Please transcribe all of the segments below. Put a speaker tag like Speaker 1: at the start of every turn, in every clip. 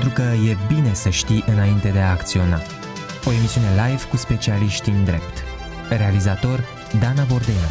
Speaker 1: pentru că e bine să știi înainte de a acționa. O emisiune live cu specialiști în drept. Realizator Dana Bordean.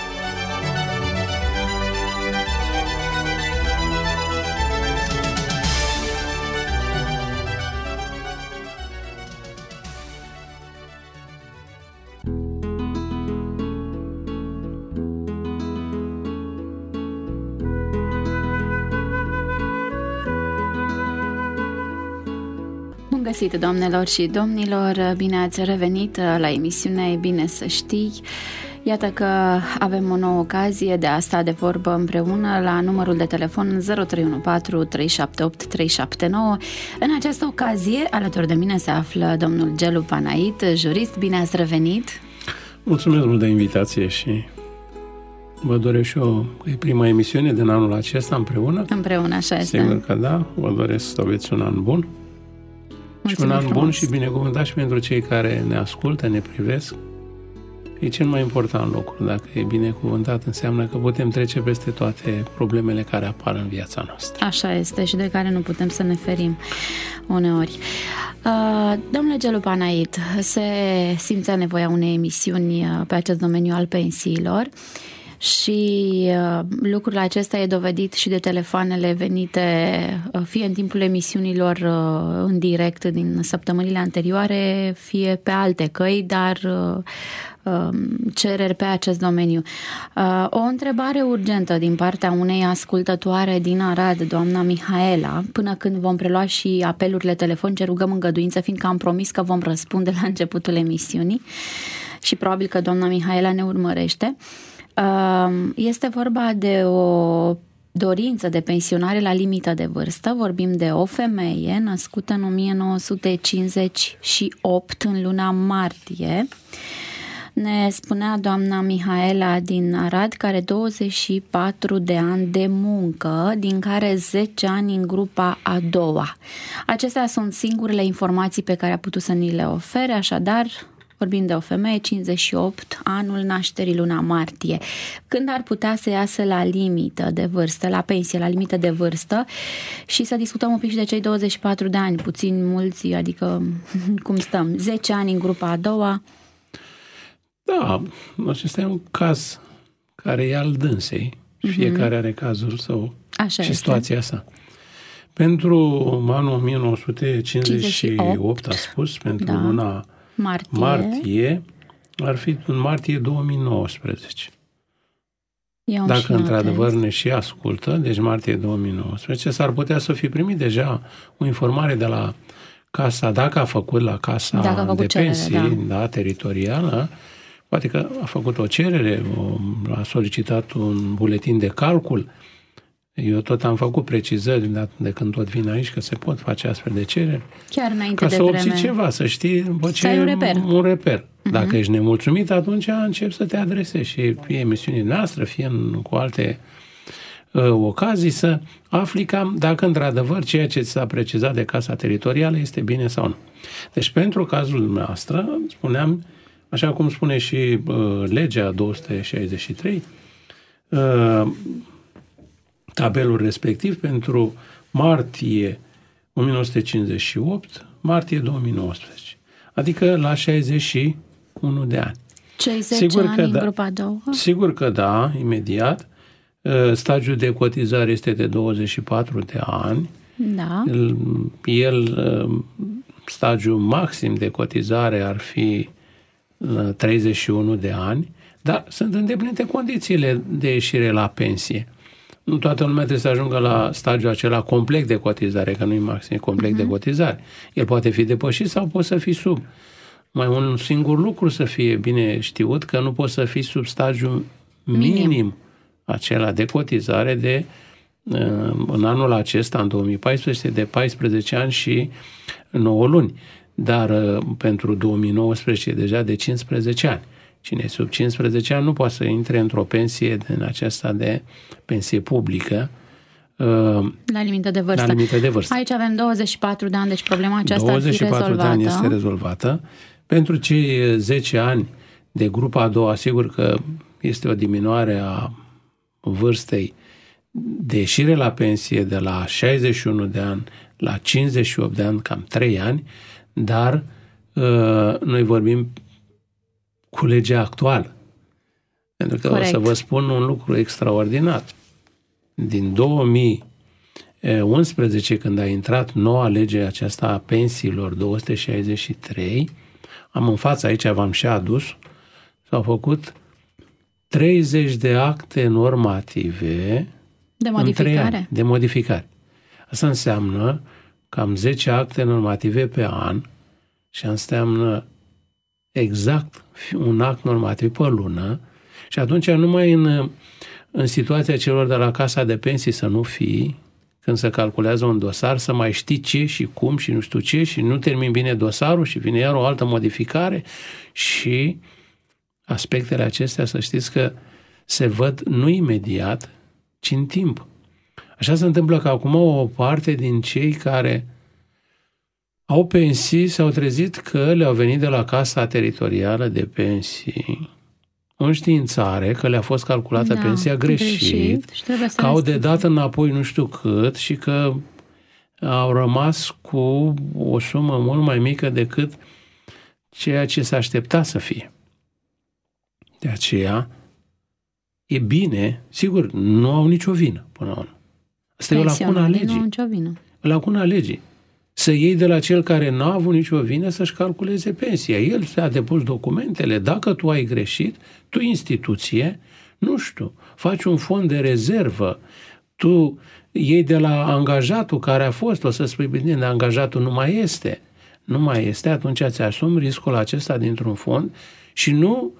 Speaker 2: Bun găsit, doamnelor și domnilor, bine ați revenit la emisiunea E bine să știi. Iată că avem o nouă ocazie de a sta de vorbă împreună la numărul de telefon 0314 378 379. În această ocazie, alături de mine se află domnul Gelu Panait, jurist. Bine ați revenit!
Speaker 3: Mulțumesc mult de invitație și vă doresc și eu, e prima emisiune din anul acesta împreună.
Speaker 2: Împreună, așa este.
Speaker 3: Sigur că da, vă doresc să aveți un an bun.
Speaker 2: Mulțumim
Speaker 3: și un an
Speaker 2: frumos.
Speaker 3: bun și binecuvântat și pentru cei care ne ascultă, ne privesc. E cel mai important lucru. Dacă e binecuvântat, înseamnă că putem trece peste toate problemele care apar în viața noastră.
Speaker 2: Așa este și de care nu putem să ne ferim uneori. Domnule Gelu Panait, se simțea nevoia unei emisiuni pe acest domeniu al pensiilor și lucrul acesta e dovedit și de telefoanele venite fie în timpul emisiunilor în direct din săptămânile anterioare, fie pe alte căi, dar cereri pe acest domeniu. O întrebare urgentă din partea unei ascultătoare din Arad, doamna Mihaela, până când vom prelua și apelurile telefonice, rugăm îngăduință, fiindcă am promis că vom răspunde la începutul emisiunii și probabil că doamna Mihaela ne urmărește. Este vorba de o dorință de pensionare la limită de vârstă. Vorbim de o femeie născută în 1958 în luna martie. Ne spunea doamna Mihaela din Arad că are 24 de ani de muncă, din care 10 ani în grupa a doua. Acestea sunt singurele informații pe care a putut să ni le ofere, așadar vorbim de o femeie, 58, anul nașterii, luna martie. Când ar putea să iasă la limită de vârstă, la pensie, la limită de vârstă și să discutăm un pic și de cei 24 de ani, puțin mulți, adică cum stăm, 10 ani în grupa a doua.
Speaker 3: Da, acesta e un caz care e al dânsei. Fiecare are cazul său.
Speaker 2: Așa
Speaker 3: și situația sa. Pentru anul 1958, a spus, pentru luna martie, ar fi în martie 2019. Dacă într-adevăr ne și ascultă, deci martie 2019, s-ar putea să fi primit deja o informare de la casa, dacă a făcut la casa de pensii, da, teritorială, poate că a făcut o cerere, a solicitat un buletin de calcul. Eu tot am făcut precizări de când tot vin aici că se pot face astfel de cereri.
Speaker 2: Chiar înainte
Speaker 3: ca
Speaker 2: de
Speaker 3: să
Speaker 2: vreme.
Speaker 3: obții ceva, să știi
Speaker 2: să ai
Speaker 3: un reper. Dacă ești nemulțumit, atunci începi să te adresezi și fie emisiunii noastre, fie cu alte ocazii, să afli cam dacă într-adevăr ceea ce ți s-a precizat de casa teritorială este bine sau nu. Deci pentru cazul dumneavoastră, spuneam, așa cum spune și legea 263, tabelul respectiv pentru martie 1958, martie 2019. Adică la 61 de ani.
Speaker 2: Cei 10 ani în grupa a doua?
Speaker 3: Sigur că da, imediat. Stagiul de cotizare este de 24 de ani.
Speaker 2: Da.
Speaker 3: Stagiul maxim de cotizare ar fi 31 de ani, dar sunt îndeplinite condițiile de ieșire la pensie. Nu toată lumea trebuie să ajungă la stagiul acela complet de cotizare, că nu e maxim, e complet de cotizare. El poate fi depășit sau poate să fii sub. Mai un singur lucru să fie bine știut, că nu poți să fii sub stagiul minim acela de cotizare de în anul acesta, în 2014, de 14 ani și 9 luni. Dar pentru 2019 e deja de 15 ani. Cine e sub 15 ani nu poate să intre într-o pensie din aceasta de pensie publică
Speaker 2: la limită de vârstă.
Speaker 3: La limită de vârstă.
Speaker 2: Aici avem 24 de ani, deci problema aceasta ar fi
Speaker 3: 24 de ani este rezolvată. Pentru cei 10 ani de grupa a doua, sigur că este o diminuare a vârstei de ieșire la pensie de la 61 de ani la 58 de ani, cam 3 ani, dar noi vorbim cu legea actuală. Pentru că
Speaker 2: Corect.
Speaker 3: o să vă spun un lucru extraordinar. Din 2011, când a intrat noua lege aceasta a pensiilor 263, am în față, aici v-am și adus, s-au făcut 30 de acte normative
Speaker 2: De
Speaker 3: în 3
Speaker 2: modificare?
Speaker 3: ani, de modificare. Asta înseamnă cam 10 acte normative pe an și înseamnă exact un act normativ pe lună și atunci numai în situația celor de la Casa de Pensii să nu fii, când se calculează un dosar, să mai știi ce și cum și nu știu ce și nu termin bine dosarul și vine iar o altă modificare și aspectele acestea, să știți că se văd nu imediat, ci în timp. Așa se întâmplă că acum o parte din cei care au pensii s-au trezit că le-au venit de la Casa Teritorială de Pensii o înștiințare că le-a fost calculată pensia greșit, că au de dat înapoi nu știu cât și că au rămas cu o sumă mult mai mică decât ceea ce s-a aștepta să fie. De aceea, e bine, sigur, nu au nicio vină până la urmă. Asta e o lacună a legii.
Speaker 2: Nu au nicio vină.
Speaker 3: O lacună a legii. Să iei de la cel care nu a avut nicio vină să-și calculeze pensia. El a depus documentele. Dacă tu ai greșit, tu, instituție, nu știu, faci un fond de rezervă, tu iei de la angajatul care a fost, o să spui bine, de angajatul nu mai este, atunci îți asumi riscul acesta dintr-un fond și nu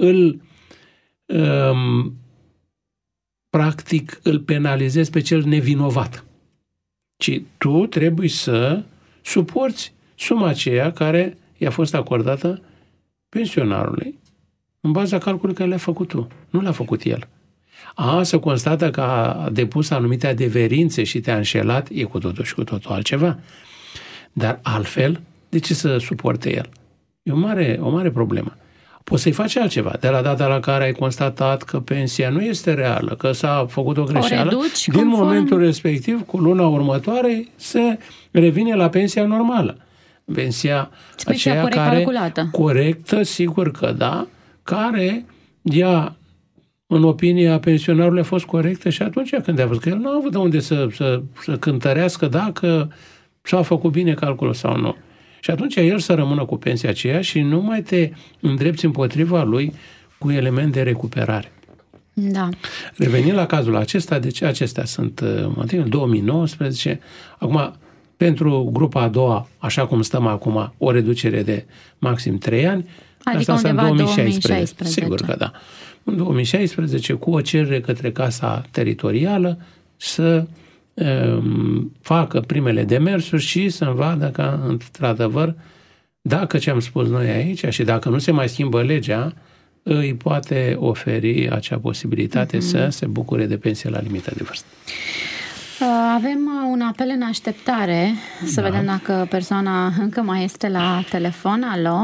Speaker 3: practic îl penalizezi pe cel nevinovat, ci tu trebuie să suporți suma aceea care i-a fost acordată pensionarului în baza calculului care le-a făcut tu. Nu l-a făcut el. Să constată că a depus anumite adeverințe și te-a înșelat, e cu totul și cu totul altceva. Dar altfel, de ce să suporte el? E o mare problemă. Poți să-i faci altceva. De la data la care ai constatat că pensia nu este reală, că s-a făcut o greșeală, din momentul respectiv, cu luna următoare, se revine la pensia normală. Pensia aceea
Speaker 2: corect
Speaker 3: care,
Speaker 2: calculată.
Speaker 3: Corectă, sigur că da, care ea, în opinia pensionarului, a fost corectă și atunci când a văzut că el nu a avut de unde să cântărească dacă s-a făcut bine calculul sau nu. Și atunci el să rămână cu pensia aceea și nu mai te îndrepți împotriva lui cu element de recuperare.
Speaker 2: Da.
Speaker 3: Revenind la cazul acesta, deci acestea sunt în 2019. Acum, pentru grupa a doua, așa cum stăm acum, o reducere de maxim 3 ani.
Speaker 2: Adică
Speaker 3: asta
Speaker 2: undeva
Speaker 3: în 2016.
Speaker 2: 2016.
Speaker 3: Sigur că da. În 2016, cu o cerere către Casa Teritorială să facă primele demersuri și să-mi vadă că, într-adevăr, dacă ce am spus noi aici și dacă nu se mai schimbă legea, îi poate oferi acea posibilitate să se bucure de pensie la limită de vârstă.
Speaker 2: Avem un apel în așteptare, să vedem dacă persoana încă mai este la telefon. Alo?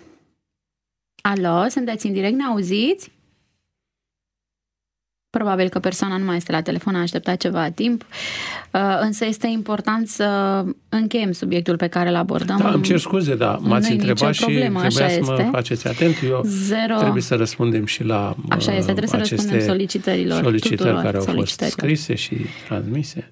Speaker 2: Alo, sunteți în direct, ne auziți? Probabil că persoana nu mai este la telefon, a așteptat ceva timp, însă este important să încheiem subiectul pe care îl abordăm.
Speaker 3: Da, îmi cer scuze, dar m-ați întrebat și trebuia să mă faceți atent. Eu trebuie să răspundem și la
Speaker 2: trebuie să răspundem solicitări
Speaker 3: care au fost scrise și transmise.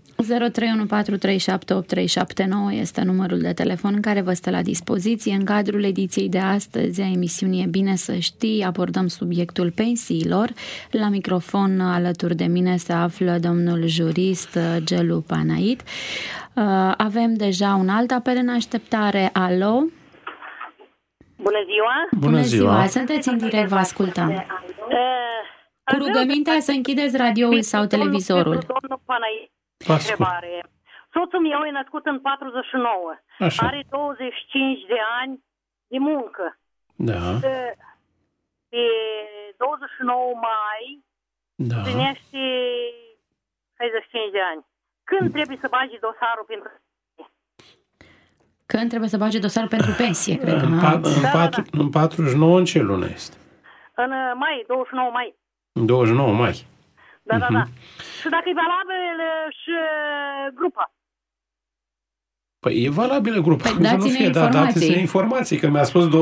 Speaker 2: 0314378379 este numărul de telefon care vă stă la dispoziție. În cadrul ediției de astăzi a emisiunii E bine să știi, abordăm subiectul pensiilor. La microfon alături de mine se află domnul jurist Gelu Panait. Avem deja un alt apel în așteptare. Alo?
Speaker 4: Bună ziua!
Speaker 3: Bună ziua!
Speaker 2: Sunteți în direct, vă ascultăm. Cu rugămintea să închideți radioul sau televizorul.
Speaker 4: Domnul Panait, întrebare. Soțul meu e născut în 49.
Speaker 3: Așa.
Speaker 4: Are 25 de ani de muncă.
Speaker 3: Da.
Speaker 4: Pe 29 mai împlinește 65 de ani. Când trebuie să bagi dosarul pentru pensie?
Speaker 2: Când trebuie să bagi dosarul pentru pensie, cred.
Speaker 3: În 49 în ce lună este?
Speaker 4: În mai, 29 mai.
Speaker 3: 29 mai.
Speaker 4: Da. Și dacă e valabil și grupa.
Speaker 3: Păi e valabilă grupa.
Speaker 2: Păi dați-ne
Speaker 3: informații, că mi-a spus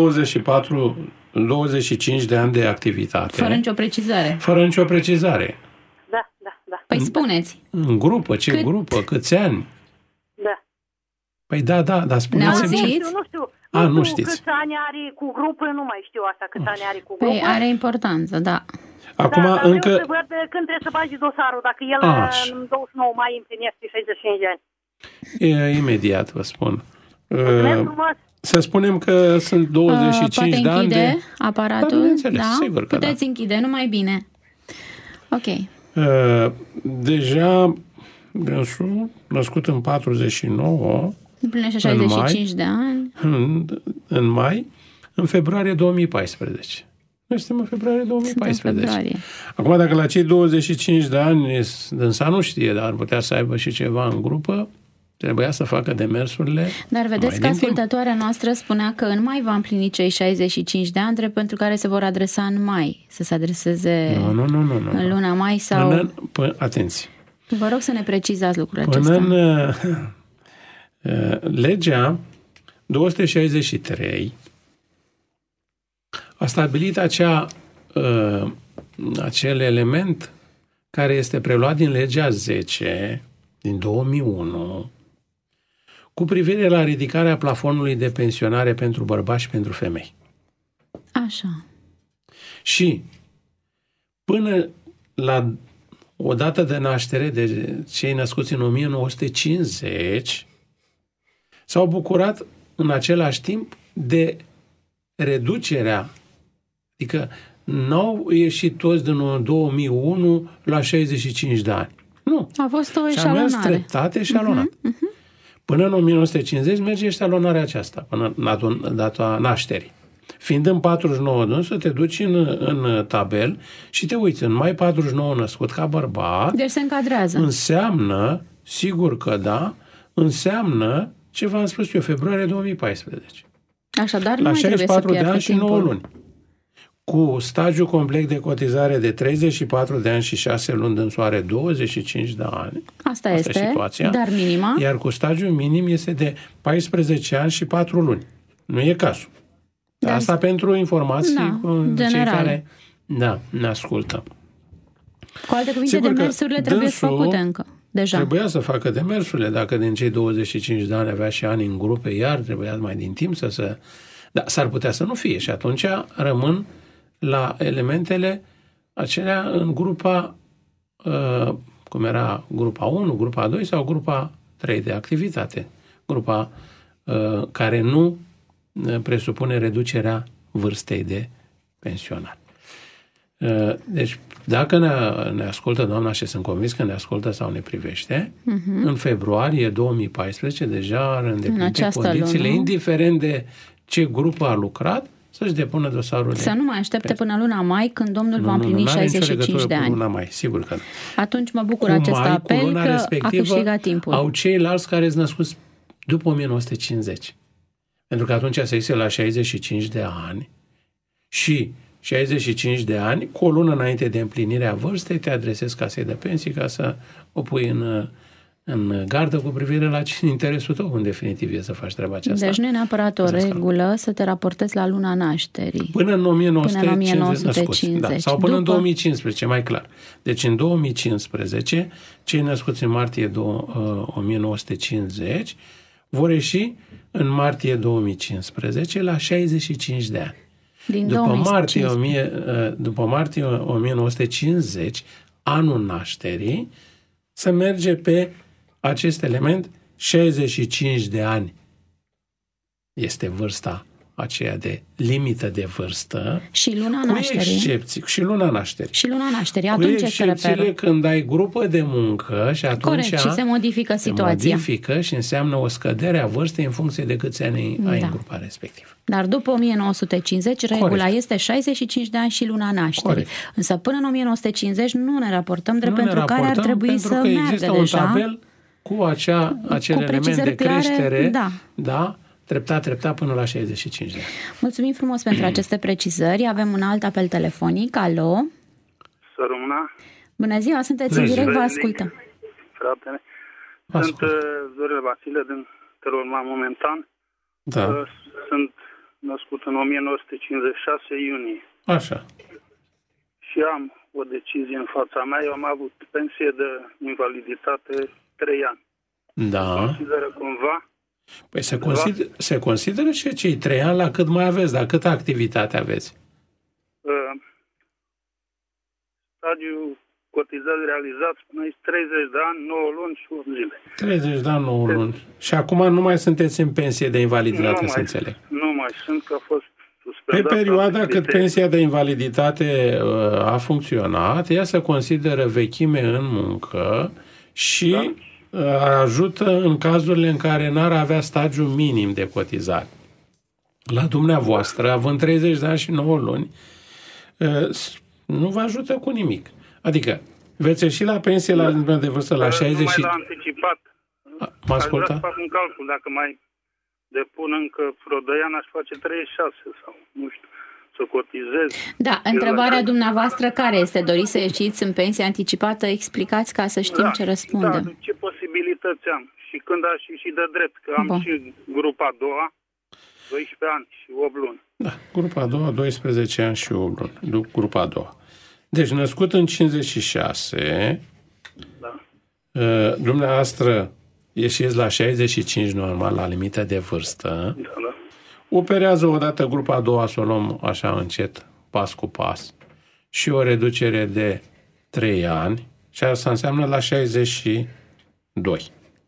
Speaker 3: 25 de ani de activitate.
Speaker 2: Fără nicio precizare.
Speaker 3: Fără nicio precizare.
Speaker 4: Da.
Speaker 2: Păi spuneți.
Speaker 3: În grupă, grupă, câți ani?
Speaker 4: Da.
Speaker 3: Păi dar spuneți-mi ce... Nu știți.
Speaker 4: Câți ani are cu grupul, nu mai știu asta, câți ani are cu grupul.
Speaker 2: Păi are importanță, da.
Speaker 3: Acum
Speaker 4: dar
Speaker 3: încă...
Speaker 4: vreau să văd când trebuie să bagi dosarul, dacă el în 29 mai împlinește 65 de ani.
Speaker 3: Imediat vă spun. Să spunem că sunt 25 de ani de...
Speaker 2: Poate închide aparatul?
Speaker 3: Da, sigur că
Speaker 2: puteți închide, numai bine. Ok.
Speaker 3: Deja dânsul, născut în 49,
Speaker 2: împlinește 65 de ani.
Speaker 3: În mai, în februarie 2014. Noi suntem în februarie 2014. Acum, dacă la cei 25 de ani dânsa nu știe, dar ar putea să aibă și ceva în grupă, trebuia să facă demersurile.
Speaker 2: Dar vedeți că ascultătoarea noastră spunea că în mai va împlini cei 65 de ani, pentru care se vor adresa în mai, să se adreseze în luna mai sau...
Speaker 3: Atenție!
Speaker 2: Vă rog să ne precizați lucrurile acestea.
Speaker 3: Legea 263 a stabilit acel element care este preluat din legea 10 din 2001 cu privire la ridicarea plafonului de pensionare pentru bărbați și pentru femei.
Speaker 2: Așa.
Speaker 3: Și până la o dată de naștere de cei născuți în 1950 s-au bucurat în același timp de reducerea, adică n-au ieșit toți din 2001 la 65 de ani. Nu.
Speaker 2: A fost o eșalonare.
Speaker 3: Și a mers treptat eșalonat. Până în 1950 merge eșalonarea aceasta, până la data nașterii. Fiind în 49 dânsul, te duci în tabel și te uiți, în mai 49 născut ca bărbat.
Speaker 2: Deci se încadrează.
Speaker 3: Înseamnă, sigur că da, înseamnă ce v-am spus eu, februarie 2014.
Speaker 2: Așadar, nu
Speaker 3: la
Speaker 2: mai
Speaker 3: 64 de ani și 9
Speaker 2: timpul.
Speaker 3: luni. Cu stagiu complet de cotizare de 34 de ani și 6 luni, dânsul are 25 de ani.
Speaker 2: Asta este situația. Dar minima?
Speaker 3: Iar cu stagiu minim este de 14 ani și 4 luni. Nu e cazul. Dar asta pentru informații cu cei care ne ascultă.
Speaker 2: Cu alte cuvinte, demersurile trebuie făcute încă. Deja.
Speaker 3: Trebuia să facă demersurile. Dacă din cei 25 de ani avea și ani în grupe, iar trebuia mai din timp să... Dar s-ar putea să nu fie și atunci rămân la elementele acelea în grupa, cum era grupa 1, grupa 2 sau grupa 3 de activitate. Grupa care nu presupune reducerea vârstei de pensionare. Deci, dacă ne ascultă doamna și sunt convins că ne ascultă sau ne privește, în februarie 2014 deja are îndeplinite condițiile, indiferent de ce grupă a lucrat, să-și depună dosarul.
Speaker 2: Să nu mai aștepte până luna mai, când domnul va împlini 65 de ani.
Speaker 3: Luna mai, sigur că nu.
Speaker 2: Atunci mă bucur acest apel că a câștigat timpul.
Speaker 3: Au ceilalți care sunt născuți după 1950. Pentru că atunci se iese la 65 de ani și 65 de ani, cu o lună înainte de împlinirea vârstei, te adresezi casei de pensii ca să o pui în gardă cu privire la interesul tău, în definitiv, e să faci treaba aceasta.
Speaker 2: Deci nu e neapărat o regulă să te raportezi la luna nașterii.
Speaker 3: Până în 1950. Da, sau până în 2015, mai clar. Deci în 2015, cei născuți în martie 1950 vor ieși în martie 2015 la 65 de ani. După martie 1950, anul nașterii, să merge pe acest element, 65 de ani este vârsta aceea de limită de vârstă.
Speaker 2: Și luna nașterii.
Speaker 3: Și luna nașterii.
Speaker 2: Și luna nașterii. Atunci este reperul.
Speaker 3: Când ai grupă de muncă și atunci...
Speaker 2: Corect, și se modifică situația.
Speaker 3: Se modifică și înseamnă o scădere a vârstei în funcție de câți ani ai în grupa respectivă.
Speaker 2: Dar după 1950, regula este 65 de ani și luna nașterii.
Speaker 3: Corect.
Speaker 2: Însă până în 1950 nu ne raportăm pentru care ar trebui să meargă deja.
Speaker 3: Există un tabel cu acel element de creștere, treptat până la 65 de ani.
Speaker 2: Mulțumim frumos pentru aceste precizări. Avem un alt apel telefonic. Alo?
Speaker 5: Să rămână.
Speaker 2: Bună ziua, sunteți în direct, vă ascultăm.
Speaker 5: Fratele. Sunt Zorel Vasile din te urma momentan.
Speaker 3: Da.
Speaker 5: Sunt născut în 1956 iunie.
Speaker 3: Așa.
Speaker 5: Și am o decizie în fața mea. Eu am avut pensie de invaliditate 3 ani.
Speaker 3: Da.
Speaker 5: Consideră cumva?
Speaker 3: Păi se consideră și cei 3 ani la cât mai aveți, dar câtă activitate aveți?
Speaker 5: Stadiul cotizări realizat până 30 de ani, 9 luni și 8 zile.
Speaker 3: 30 de ani, 9 luni. Și acum nu mai sunteți în pensie de invaliditate, să înțeleg.
Speaker 5: Nu mai sunt, că a fost
Speaker 3: suspendat. Pe perioada cât pensia de invaliditate a funcționat, ea se consideră vechime în muncă și ajută în cazurile în care n-ar avea stagiul minim de cotizare. La dumneavoastră, având 30 de ani și 9 luni, nu vă ajută cu nimic. Adică, veți ieși la pensie la limita de vârstă la 60...
Speaker 5: Numai la anticipat.
Speaker 3: Mă ascultă?
Speaker 5: Aș vrea să fac un calcul, dacă mai depun încă vreo 2 ani, aș face 36 sau, nu știu, să cotizez.
Speaker 2: Da, întrebarea dumneavoastră care este? Doriți să ieșiți în pensie anticipată? Explicați ca să știm ce răspundem.
Speaker 5: Da, ce posibilități am și când aș ieși de drept, că am și grupa a doua, 12 ani și 8 luni.
Speaker 3: Da, grupa a doua, 12 ani și 8 luni. Grupa a doua. Deci, născut în 56, dumneavoastră ieșiți la 65 normal, la limită de vârstă, operează odată grupa a doua, să o luăm așa încet, pas cu pas, și o reducere de 3 ani, și asta înseamnă la 62.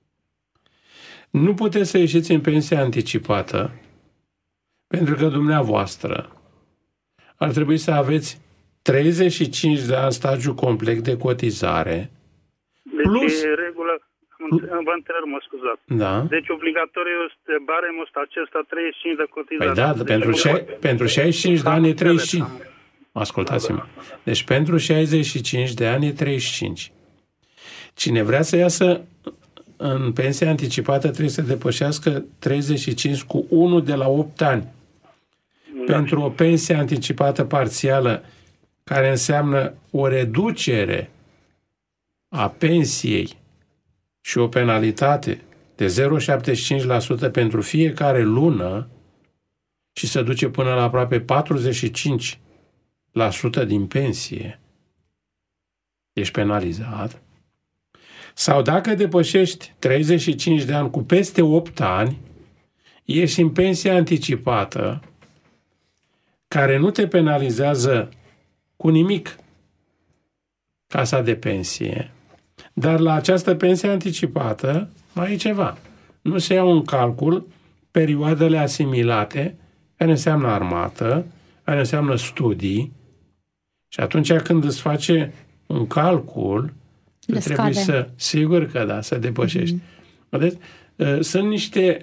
Speaker 3: Nu puteți să ieșiți în pensie anticipată, pentru că dumneavoastră ar trebui să aveți 35 de ani stagiu complet de cotizare.
Speaker 5: Deci
Speaker 3: plus...
Speaker 5: e regulă, vă întrerup, mă scuzați.
Speaker 3: Da.
Speaker 5: Deci obligatoriu este baremul acesta 35 de cotizare.
Speaker 3: Păi da, deci pentru 65 de ani e 35. Ascultați-mă. Deci pentru 65 de ani e 35. Cine vrea să iasă în pensie anticipată trebuie să depășească 35 cu 1 de la 8 ani. Pentru o pensie anticipată parțială, care înseamnă o reducere a pensiei și o penalitate de 0,75% pentru fiecare lună și se duce până la aproape 45% din pensie, ești penalizat. Sau dacă depășești 35 de ani cu peste 8 ani, ești în pensie anticipată, care nu te penalizează cu nimic casa de pensie, dar la această pensie anticipată mai e ceva. Nu se iau în calcul perioadele asimilate, care înseamnă armată, care înseamnă studii, și atunci când îți face un calcul, trebuie să, sigur că da, să depășești. Vedeți? Sunt niște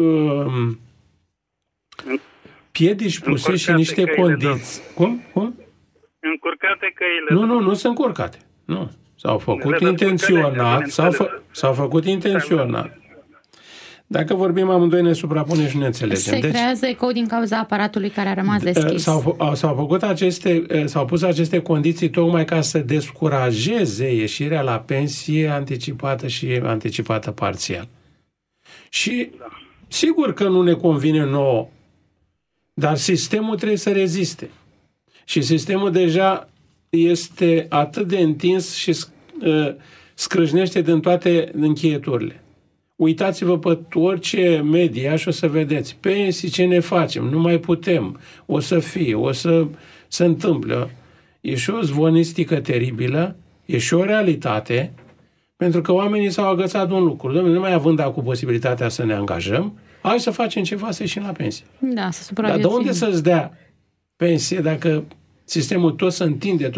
Speaker 3: piedici puse și niște condiții. Cum?
Speaker 5: Încurcate căile.
Speaker 3: Nu sunt încurcate. Nu. S-au făcut intenționat. S-au făcut intenționat. Dacă vorbim amândoi, ne suprapunem și ne înțelegem.
Speaker 2: Se creează ecou din cauza aparatului care a rămas deschis.
Speaker 3: S-au pus aceste condiții tocmai ca să descurajeze ieșirea la pensie anticipată și anticipată parțial. Și sigur că nu ne convine nouă, dar sistemul trebuie să reziste. Și sistemul deja este atât de întins și scrâșnește din toate încheieturile. Uitați-vă pe orice media și o să vedeți. Pensii, ce ne facem? Nu mai putem. O să fie, o să se întâmple. E și o zvonistică teribilă, e și o realitate, pentru că oamenii s-au agățat de un lucru. Dom'le, nu mai având acum posibilitatea să ne angajăm, hai să facem ceva să ieșim la pensie.
Speaker 2: Da, să supraviețuim.
Speaker 3: Dar de unde să-ți dea pensie dacă sistemul tot se întinde?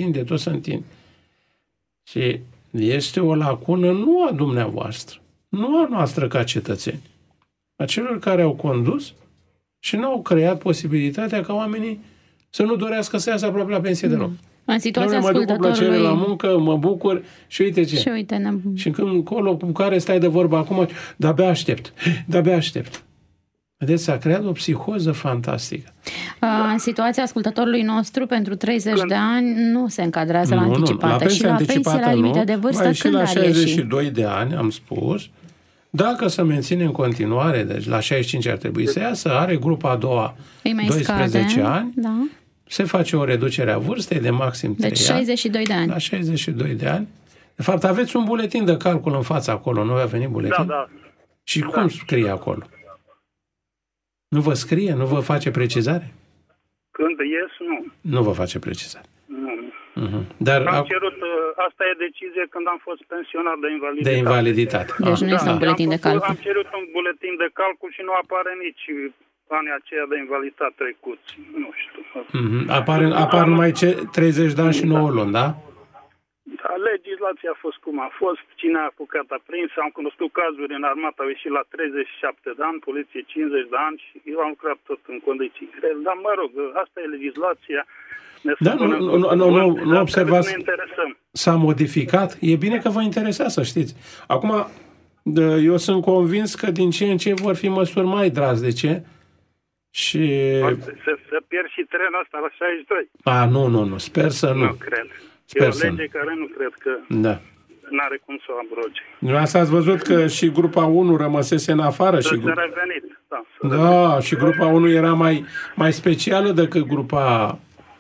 Speaker 3: Și este o lacună nu a dumneavoastră, nu a noastră ca cetățeni, a celor care au condus și n-au creat posibilitatea ca oamenii să nu dorească să iasă aproape la pensie deloc.
Speaker 2: În situația
Speaker 3: mă duc cu plăcere la muncă, mă bucur și uite ce. Și când colo cu care stai de vorbă acum, de-abia aștept. Vedeți, s-a creat o psihoză fantastică.
Speaker 2: În situația ascultătorului nostru, pentru 30 de ani, nu se încadrează la anticipată. Și la pensie la limită de vârstă,
Speaker 3: și la 62 de ani, am spus, Dacă se menține în continuare, deci la 65 ar trebui să iasă, are grupa a doua 12 ani,
Speaker 2: da.
Speaker 3: Se face o reducere a vârstei de maxim 3
Speaker 2: deci 62 de ani.
Speaker 3: La 62 de ani. De fapt, aveți un buletin de calcul în față acolo, nu a venit buletin?
Speaker 5: Da.
Speaker 3: Și cum scrie acolo? Nu vă scrie? Nu vă face precizare?
Speaker 5: Când ies, nu.
Speaker 3: Nu vă face precizare.
Speaker 5: Nu.
Speaker 3: Dar
Speaker 5: Am cerut, asta e decizie când am fost pensionat de invaliditate.
Speaker 3: De invaliditate.
Speaker 2: Deci nu este un buletin de calcul.
Speaker 5: Am cerut un buletin de calcul și nu apare nici anii aceia de invaliditate trecuți. Nu știu.
Speaker 3: Apar numai 30 de ani și 9 luni, da?
Speaker 5: Da, legislația a fost cum a fost. Cine a apucat a prins. Am cunoscut cazuri în armată, au ieșit la 37 de ani, poliție 50 de ani și eu am lucrat tot în condiții grele. Dar mă rog, asta e legislația.
Speaker 3: Da, nu observați, s-a modificat. E bine că vă interesează, să știți. Acum, eu sunt convins că din ce în ce vor fi măsuri mai drastice și...
Speaker 5: Să pierd și trenul ăsta la 62.
Speaker 3: Nu, sper să nu.
Speaker 5: Nu cred. E o lege care nu cred că n-are cum să o abroge.
Speaker 3: Dumneavoastră ați văzut că și grupa 1 rămăsese în afară.
Speaker 5: S-a revenit.
Speaker 3: Da, și grupa 1 era mai specială decât grupa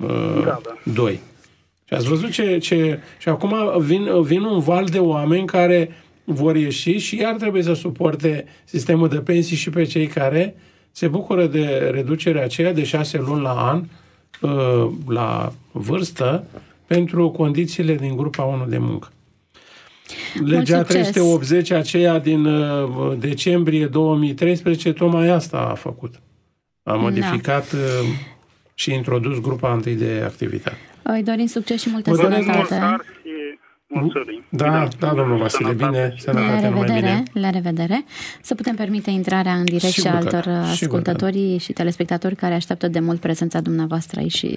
Speaker 3: 2. Și ați văzut ce... Și acum vin un val de oameni care vor ieși și iar trebuie să suporte sistemul de pensii și pe cei care se bucură de reducerea aceea de 6 luni la an la vârstă pentru condițiile din grupa 1 de muncă. Legea 380, aceea din decembrie 2013, tocmai asta a făcut. A modificat și introdus grupa 1 de activitate.
Speaker 2: Îi dorim succes și multă sănătate.
Speaker 3: Da, domnul Vasile, bine, sănătate,
Speaker 2: la revedere. Să putem permite intrarea în direct și altor ascultători și telespectatori care așteaptă de mult prezența dumneavoastră aici și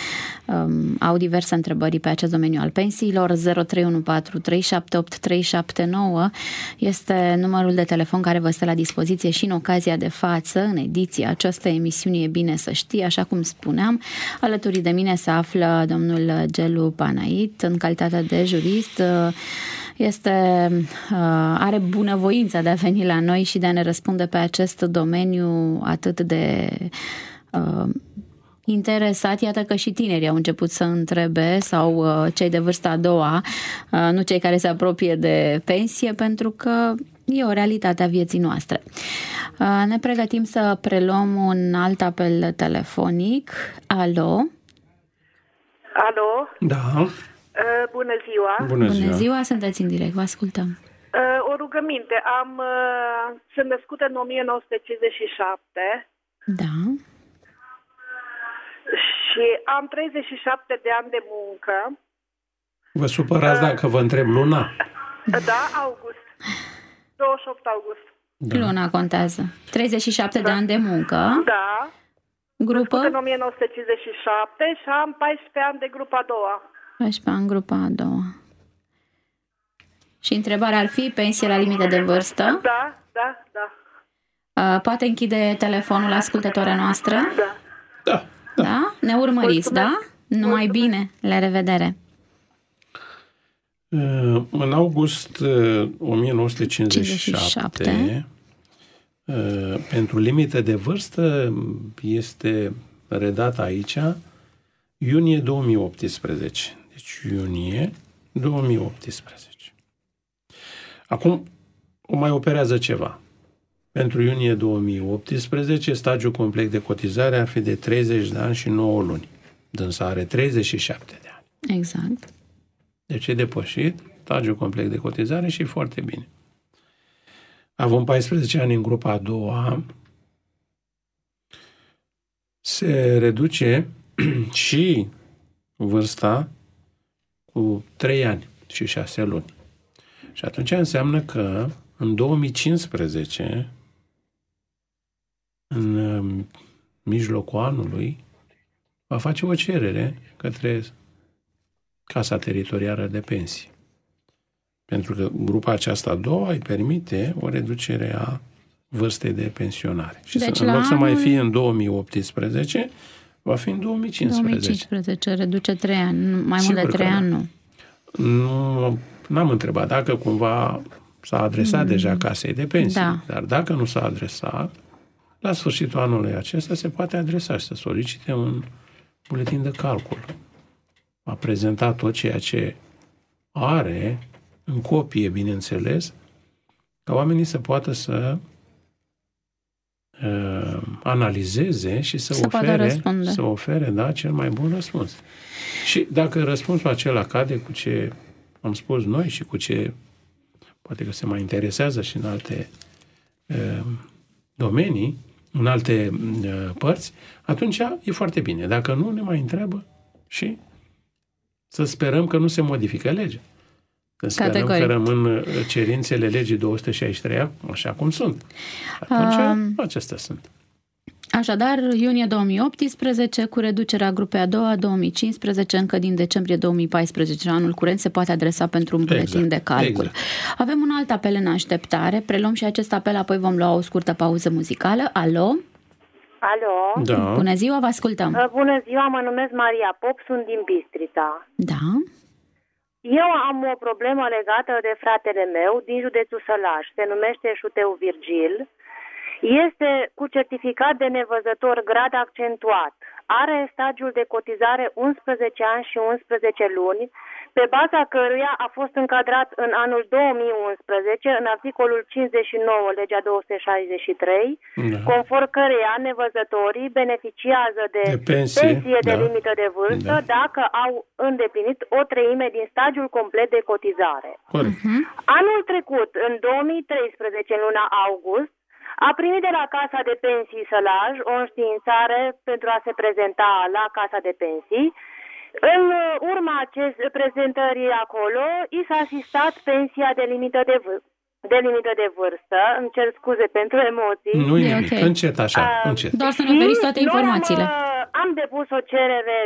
Speaker 2: au diverse întrebări pe acest domeniu al pensiilor. 0314 378 379 este numărul de telefon care vă stă la dispoziție și în ocazia de față, în ediția aceasta emisiunii E bine să știi, așa cum spuneam. Alături de mine se află domnul Gelu Panait, în calitate de jurist. Are bunăvoința de a veni la noi și de a ne răspunde pe acest domeniu atât de interesat. Iată că și tinerii au început să întrebe, sau cei de vârsta a doua, nu cei care se apropie de pensie, pentru că e o realitate a vieții noastre. Ne pregătim să preluăm un alt apel telefonic. Alo?
Speaker 3: Da.
Speaker 6: Bună ziua!
Speaker 2: Bună ziua, sunteți în direct, vă ascultăm.
Speaker 6: O rugăminte. Sunt născută în 1957.
Speaker 2: Da.
Speaker 6: Și am 37 de ani de muncă.
Speaker 3: Vă supărați dacă vă întreb luna?
Speaker 6: Da, august. 28 august.
Speaker 2: Da. Luna contează. 37 de ani de muncă.
Speaker 6: Da.
Speaker 2: Grupă?
Speaker 6: Născută în 1957 și am 14 ani de grupa a doua.
Speaker 2: 14 ani, grupa a doua. Și întrebarea ar fi pensie la limite de vârstă?
Speaker 6: Da.
Speaker 2: Poate închide telefonul ascultătoarea noastră?
Speaker 6: Da.
Speaker 2: Ne urmăriți, mulțumesc. Da? Numai bine. La revedere.
Speaker 3: În august 1957 pentru limite de vârstă este redat aici iunie 2018. Deci iunie 2018. Acum o mai operează ceva. Pentru iunie 2018, stagiul complet de cotizare ar fi de 30 de ani și 9 luni. Dânsa are 37 de ani.
Speaker 2: Exact.
Speaker 3: Deci e depășit stagiul complet de cotizare și foarte bine. Având 14 ani în grupa a doua, se reduce și vârsta cu 3 ani și 6 luni. Și atunci înseamnă că în 2015, în mijlocul anului, va face o cerere către Casa Teritorială de Pensii. Pentru că grupa aceasta a doua îi permite o reducere a vârstei de pensionare. Și deci în loc să mai fie în 2018, va fi în 2015.
Speaker 2: 2015, reduce 3 ani, mai mult de 3 ani nu.
Speaker 3: N-am întrebat dacă cumva s-a adresat deja casei de pensii. Da. Dar dacă nu s-a adresat, la sfârșitul anului acesta se poate adresa și să solicite un buletin de calcul. A prezentat tot ceea ce are, în copie, bineînțeles, ca oamenii să poată să analizeze și să ofere cel mai bun răspuns. Și dacă răspunsul acela cade cu ce am spus noi și cu ce poate că se mai interesează și în alte domenii, în alte părți, atunci e foarte bine. Dacă nu, ne mai întreabă și să sperăm că nu se modifică legea. Că sperăm că rămân cerințele legii 263 așa cum sunt. Atunci, acestea sunt.
Speaker 2: Așadar, iunie 2018, cu reducerea grupei a doua, 2015, încă din decembrie 2014, anul curent, se poate adresa pentru un buletin de calcul. Exact. Avem un alt apel în așteptare, preluăm și acest apel, apoi vom lua o scurtă pauză muzicală. Alo?
Speaker 6: Alo?
Speaker 3: Da.
Speaker 2: Bună ziua, vă ascultăm.
Speaker 6: Bună ziua, mă numesc Maria Pop, sunt din Bistrița.
Speaker 2: Da.
Speaker 6: Eu am o problemă legată de fratele meu din județul Sălaj, se numește Șuteu Virgil. Este cu certificat de nevăzător grad accentuat. Are stagiul de cotizare 11 ani și 11 luni, pe baza căruia a fost încadrat în anul 2011 în articolul 59, legea 263, conform căreia nevăzătorii beneficiază de pensie de limită de vârstă dacă au îndeplinit o treime din stagiul complet de cotizare. Anul trecut, în 2013, în luna august, a primit de la Casa de Pensii Sălaj o înștiințare pentru a se prezenta la Casa de Pensii. În urma prezentării acolo, i s-a asistat pensia de limită de vârstă. Îmi cer scuze pentru emoții.
Speaker 3: Nu e nimic, încet așa, încet.
Speaker 2: Doar să ne oferiți toate informațiile.
Speaker 6: Am depus o cerere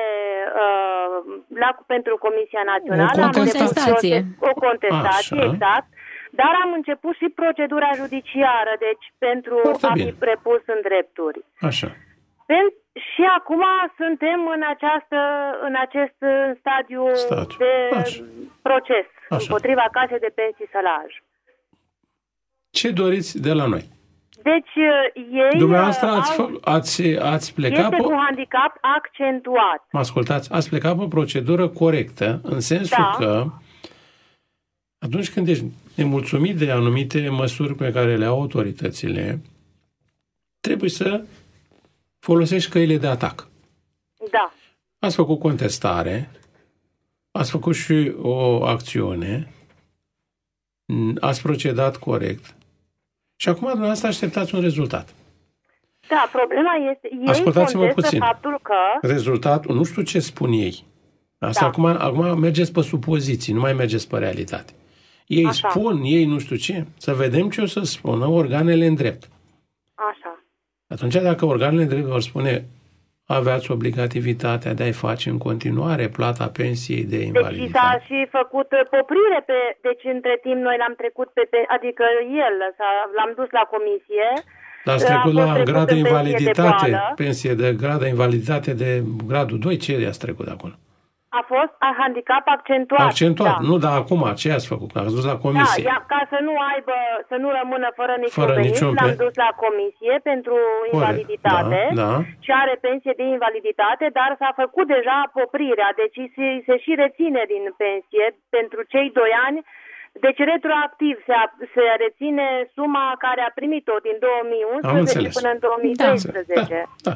Speaker 6: pentru Comisia Națională.
Speaker 2: O contestație.
Speaker 6: O contestație, exact. Dar am început și procedura judiciară, deci pentru a fi prepus în drepturi.
Speaker 3: Așa.
Speaker 6: Și acum suntem în acest stadiu de proces împotriva Casei de Pensii Sălaj.
Speaker 3: Ce doriți de la noi?
Speaker 6: Deci ei
Speaker 3: dumneavoastră ați plecat
Speaker 6: este cu handicap accentuat.
Speaker 3: Mă ascultați, ați plecat pe o procedură corectă, în sensul că atunci când ești nemulțumit de anumite măsuri pe care le au autoritățile, trebuie să folosești căile de atac.
Speaker 6: Da.
Speaker 3: Ați făcut contestare, ați făcut și o acțiune, ați procedat corect și acum dumneavoastră așteptați un rezultat.
Speaker 6: Da, problema este, ei
Speaker 3: ascultați-mă puțin.
Speaker 6: Faptul că
Speaker 3: rezultatul, nu știu ce spun ei. Asta acum mergeți pe supoziții, nu mai mergeți pe realitate. Ei spun, ei nu știu ce, să vedem ce o să spună organele în drept.
Speaker 6: Așa.
Speaker 3: Atunci, dacă organele în drept vor spune aveați obligativitatea de a-i face în continuare plata pensiei de invaliditate.
Speaker 6: Deci s-a și făcut poprire deci între timp noi l-am trecut adică l-am dus la comisie.
Speaker 3: L-ați trecut la grad de invaliditate, pensie de grad de invaliditate de gradul 2, ce i-ați trecut acolo?
Speaker 6: A fost handicap accentuat.
Speaker 3: Accentuat, nu, dar acum ce ați făcut? Ați dus la comisie.
Speaker 6: Da, ca să nu rămână fără niciun venit, l-am dus la comisie pentru invaliditate și are pensie de invaliditate, dar s-a făcut deja poprirea, deci se și reține din pensie pentru cei 2 ani. Deci retroactiv se reține suma care a primit-o din 2011 până în 2013.
Speaker 3: Da.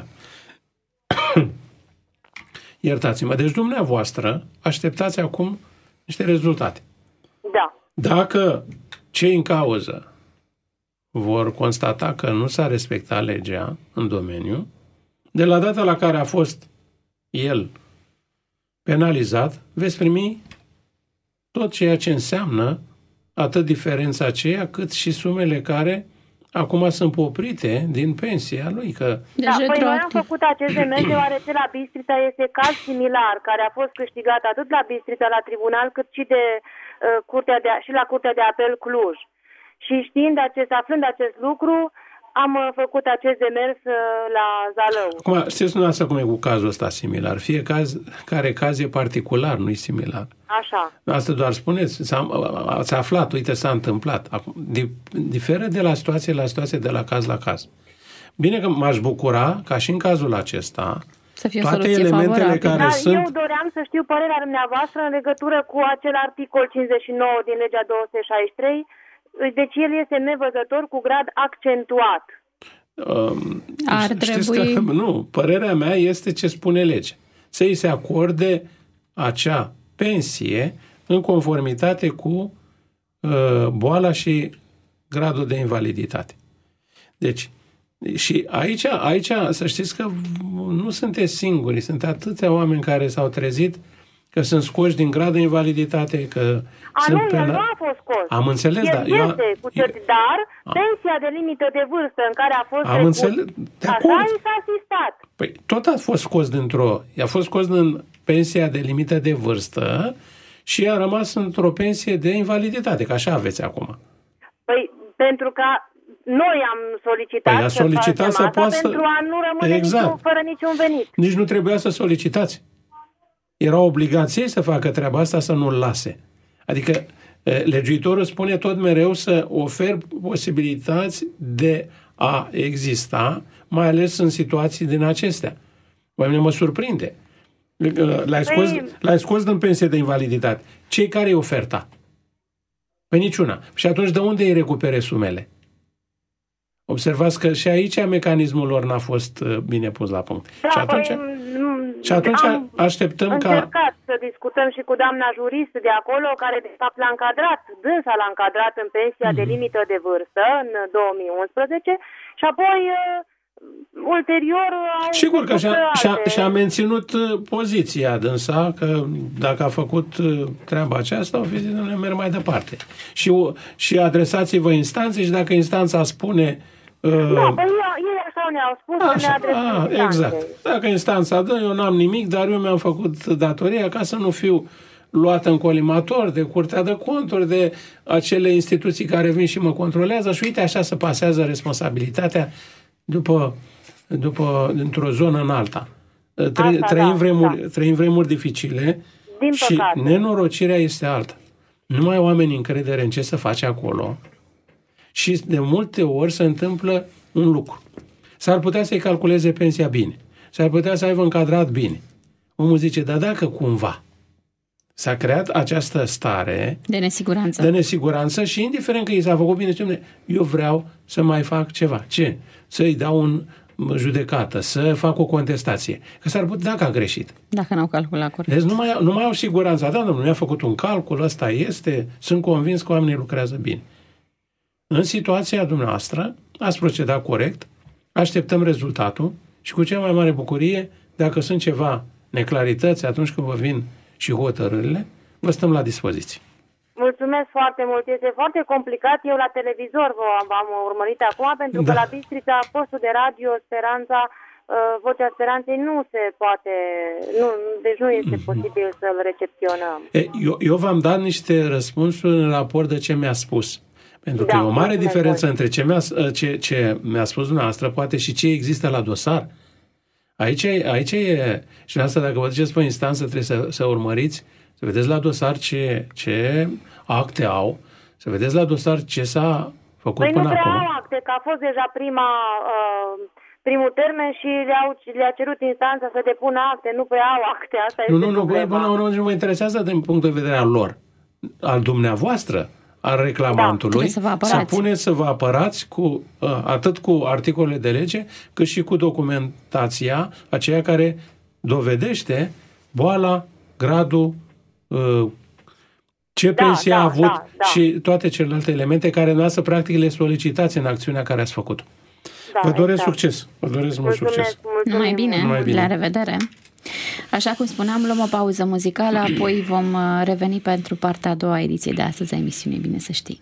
Speaker 3: Iertați-mă, deci dumneavoastră așteptați acum niște rezultate.
Speaker 6: Da.
Speaker 3: Dacă cei în cauză vor constata că nu s-a respectat legea în domeniu, de la data la care a fost el penalizat, veți primi tot ceea ce înseamnă atât diferența aceea, cât și sumele care acum sunt poprite din pensia lui.
Speaker 6: Noi am făcut acest demers deoarece la Bistrița este caz similar, care a fost câștigat atât la Bistrița, la tribunal, cât și și la Curtea de Apel Cluj. Și aflând acest lucru, am făcut acest demers la Zalău.
Speaker 3: Acum, știți dumneavoastră cum e cu cazul ăsta similar. Fiecare caz e particular, nu e similar.
Speaker 6: Așa.
Speaker 3: Asta doar spuneți, ați aflat, uite, s-a întâmplat. Acum, diferă de la situație la situație, de la caz la caz. Bine că m-aș bucura, ca și în cazul acesta,
Speaker 2: să fie
Speaker 3: toate elementele care sunt...
Speaker 6: Eu doream să știu părerea dumneavoastră în legătură cu acel articol 59 din legea 263. Deci el este nevăzător cu grad accentuat.
Speaker 2: Ar trebui...
Speaker 3: Nu, părerea mea este ce spune legea. Să îi se acorde acea pensie în conformitate cu boala și gradul de invaliditate. Deci, și aici să știți că nu sunteți singuri, sunt atâția oameni care s-au trezit că sunt scoși din grad de invaliditate, că
Speaker 6: nu a fost scos.
Speaker 3: Am înțeles,
Speaker 6: dar pensia de limită de vârstă în care a fost așa i s-a asistat.
Speaker 3: Păi tot a fost scos a fost scos din pensia de limită de vârstă și a rămas într-o pensie de invaliditate, că așa aveți acum.
Speaker 6: Păi pentru că noi am solicitat să poată pentru a nu rămâne fără niciun venit.
Speaker 3: Nici nu trebuia să solicitați. Era obligație să facă treaba asta, să nu-l lase. Adică legiuitorul spune tot mereu să oferi posibilități de a exista, mai ales în situații din acestea. Pe mine mă surprinde. L-ai scos din pensie de invaliditate. Cei care îi oferta? Pe niciuna. Și atunci de unde îi recupere sumele? Observați că și aici mecanismul lor n-a fost bine pus la punct. Și atunci așteptăm
Speaker 6: ca... Am încercat să discutăm și cu doamna jurist de acolo, care de fapt dânsa l-a încadrat în pensia de limită de vârstă în 2011 și apoi ulterior
Speaker 3: sigur că și-a menținut poziția dânsa, că dacă a făcut treaba aceasta, o fi zis, nu merg mai departe. Și adresați-vă instanței și dacă instanța spune
Speaker 6: ei așa ne-au spus că ne adresăm
Speaker 3: exact. Dacă instanța dă, eu n-am nimic, dar eu mi-am făcut datoria ca să nu fiu luat în colimator de Curtea de Conturi, de acele instituții care vin și mă controlează și uite, așa se pasează responsabilitatea dintr-o zonă în alta. Trăim vremuri dificile și nenorocirea este alta. Nu mai ai oamenii încredere în ce se face acolo și de multe ori se întâmplă un lucru. S-ar putea să-i calculeze pensia bine. S-ar putea să aibă încadrat bine. Omul zice, dar dacă cumva s-a creat această stare
Speaker 2: de
Speaker 3: nesiguranță și indiferent că i s-a făcut bine, eu vreau să mai fac ceva. Ce? Să-i dau un judecată, să fac o contestație. Că s-ar putea dacă a greșit.
Speaker 2: Dacă n-au calculat corect.
Speaker 3: Deci nu mai au siguranța. Da, domnule, mi-a făcut un calcul, ăsta este, sunt convins că oamenii lucrează bine. În situația dumneavoastră, ați procedat corect, așteptăm rezultatul și cu cea mai mare bucurie, dacă sunt ceva neclarități atunci când vă vin și hotărârile, vă stăm la dispoziție.
Speaker 6: Mulțumesc foarte mult. Este foarte complicat. Eu la televizor v-am urmărit acum, pentru că la Bistrița, postul de radio Speranța, Vocea Speranței nu se poate, deci nu este posibil să-l recepționăm.
Speaker 3: Eu v-am dat niște răspunsuri în raport de ce mi-a spus. Pentru că e o mare diferență între ce mi-a spus dumneavoastră, poate și ce există la dosar. Aici e, și asta dacă vă duceți pe instanță trebuie să urmăriți, să vedeți la dosar ce acte au, să vedeți la dosar ce s-a făcut până acum.
Speaker 6: Nu prea au acte, că a fost deja primul termen și le-a cerut instanța să depună acte, nu prea au acte, asta este problema.
Speaker 3: Nu mă interesează din punct de vedere al lor, al dumneavoastră, al reclamantului, să vă apărați atât cu articolele de lege, cât și cu documentația aceea care dovedește boala, gradul, ce pensie a avut și toate celelalte elemente care noastră practic le solicitați în acțiunea care ați făcut. Vă doresc succes. Vă doresc mult succes.
Speaker 2: Numai bine. La revedere. Așa cum spuneam, luăm o pauză muzicală, apoi vom reveni pentru partea a doua ediție de astăzi a emisiunii Bine să știi.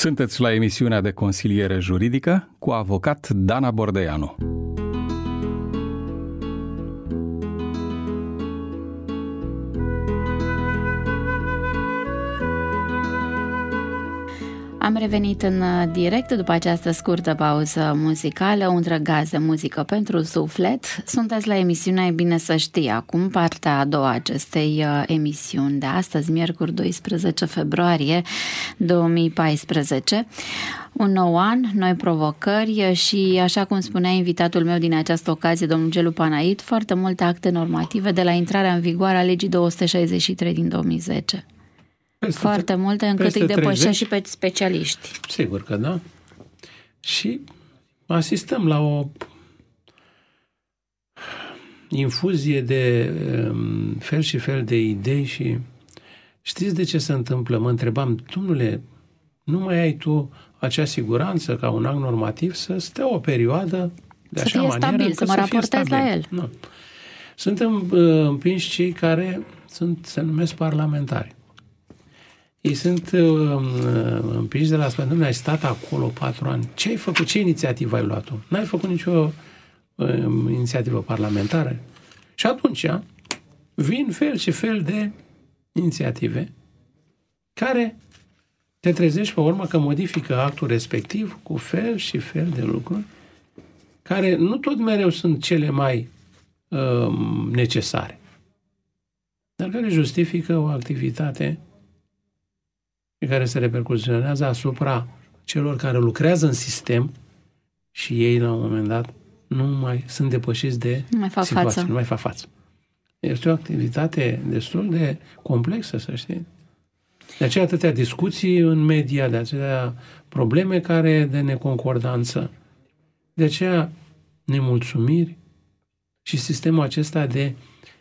Speaker 7: Sunteți la emisiunea de consiliere juridică cu avocat Dana Bordeanu.
Speaker 2: Am revenit în direct după această scurtă pauză muzicală, un drăgaz de muzică pentru suflet. Sunteți la emisiunea E bine să știi acum, partea a doua acestei emisiuni de astăzi, miercuri 12 februarie 2014. Un nou an, noi provocări și, așa cum spunea invitatul meu din această ocazie, domnul Gelu Panait, foarte multe acte normative de la intrarea în vigoare a legii 263 din 2010. Foarte multe, încât îi depășesc și pe specialiști.
Speaker 3: Sigur că da. Și asistăm la o infuzie de fel și fel de idei și știți de ce se întâmplă? Mă întrebam, domnule, nu mai ai tu acea siguranță ca un act normativ să stea o perioadă de așa manieră
Speaker 2: stabil, să mă raportez la el.
Speaker 3: Nu. Suntem împinși cei care se numesc parlamentari. Ei sunt împinși de la spate. Nu ai stat acolo 4 ani. Ce ai făcut? Ce inițiativă ai luat tu? N-ai făcut nicio inițiativă parlamentară. Și atunci vin fel și fel de inițiative care te trezești pe urmă că modifică actul respectiv cu fel și fel de lucruri care nu tot mereu sunt cele mai necesare, dar care justifică o activitate care se repercusionează asupra celor care lucrează în sistem și ei, la un moment dat, nu mai sunt depășiți de situație, nu mai fac față. Este o activitate destul de complexă, să știi. De aceea atâtea discuții în media, de aceea probleme care de neconcordanță, de aceea nemulțumiri și sistemul acesta de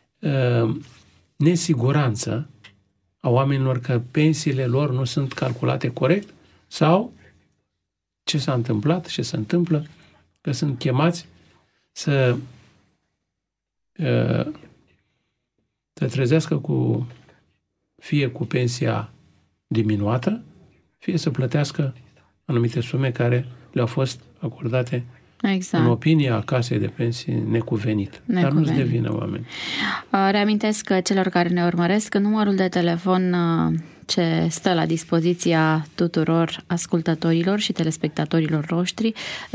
Speaker 3: nesiguranță a oamenilor că pensiile lor nu sunt calculate corect sau ce s-a întâmplat, ce se întâmplă, că sunt chemați să trezească fie cu pensia diminuată, fie să plătească anumite sume care le-au fost acordate în opinia casei de pensii necuvenit. Dar nu-ți devină oameni.
Speaker 2: Reamintesc celor care ne urmăresc că numărul de telefon ce stă la dispoziția tuturor ascultătorilor și telespectatorilor noștri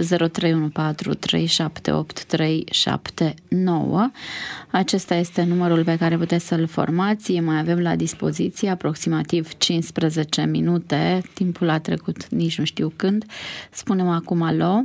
Speaker 2: 0314378379. Acesta este numărul pe care puteți să-l formați. Mai avem la dispoziție aproximativ 15 minute. Timpul a trecut nici nu știu când. Spunem acum alo.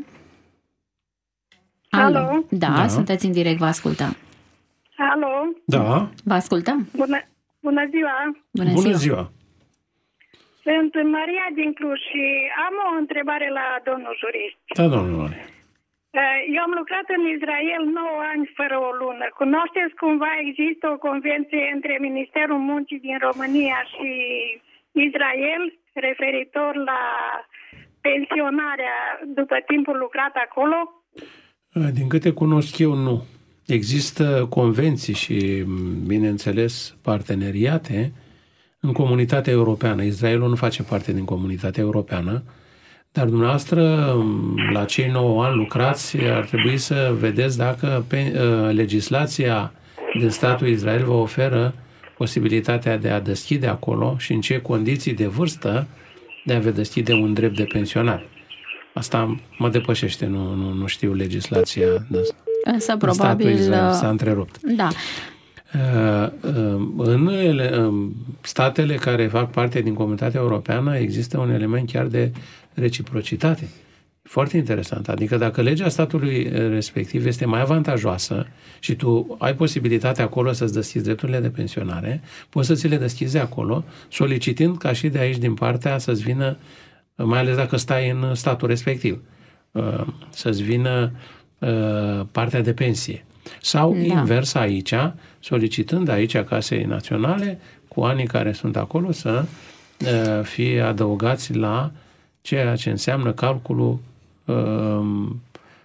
Speaker 8: Alo?
Speaker 2: Da, sunteți în direct, vă ascultăm.
Speaker 8: Alo?
Speaker 3: Da.
Speaker 2: Vă ascultăm.
Speaker 8: Bună ziua!
Speaker 3: Bună ziua!
Speaker 8: Sunt Maria din Cluj și am o întrebare la domnul jurist.
Speaker 3: Da, domnul Maria.
Speaker 8: Eu am lucrat în Israel 9 ani fără o lună. Cunoașteți cumva, există o convenție între Ministerul Muncii din România și Israel referitor la pensionarea după timpul lucrat acolo?
Speaker 3: Din câte cunosc eu, nu. Există convenții și, bineînțeles, parteneriate în comunitatea europeană. Israelul nu face parte din comunitatea europeană, dar dumneavoastră, la cei 9 ani lucrați, ar trebui să vedeți dacă legislația din statul Israel vă oferă posibilitatea de a deschide acolo și în ce condiții de vârstă de a vă deschide un drept de pensionare. Asta mă depășește, nu știu legislația.
Speaker 2: Însă probabil
Speaker 3: s-a întrerupt.
Speaker 2: Da.
Speaker 3: În statele care fac parte din Comunitatea Europeană există un element chiar de reciprocitate. Foarte interesant. Adică dacă legea statului respectiv este mai avantajoasă și tu ai posibilitatea acolo să-ți deschizi drepturile de pensionare, poți să ți le deschizi acolo, solicitând ca și de aici din partea să-ți vină, mai ales dacă stai în statul respectiv, să-ți vină partea de pensie. Sau invers aici, solicitând aici Casei Naționale, cu anii care sunt acolo, să fie adăugați la ceea ce înseamnă calculul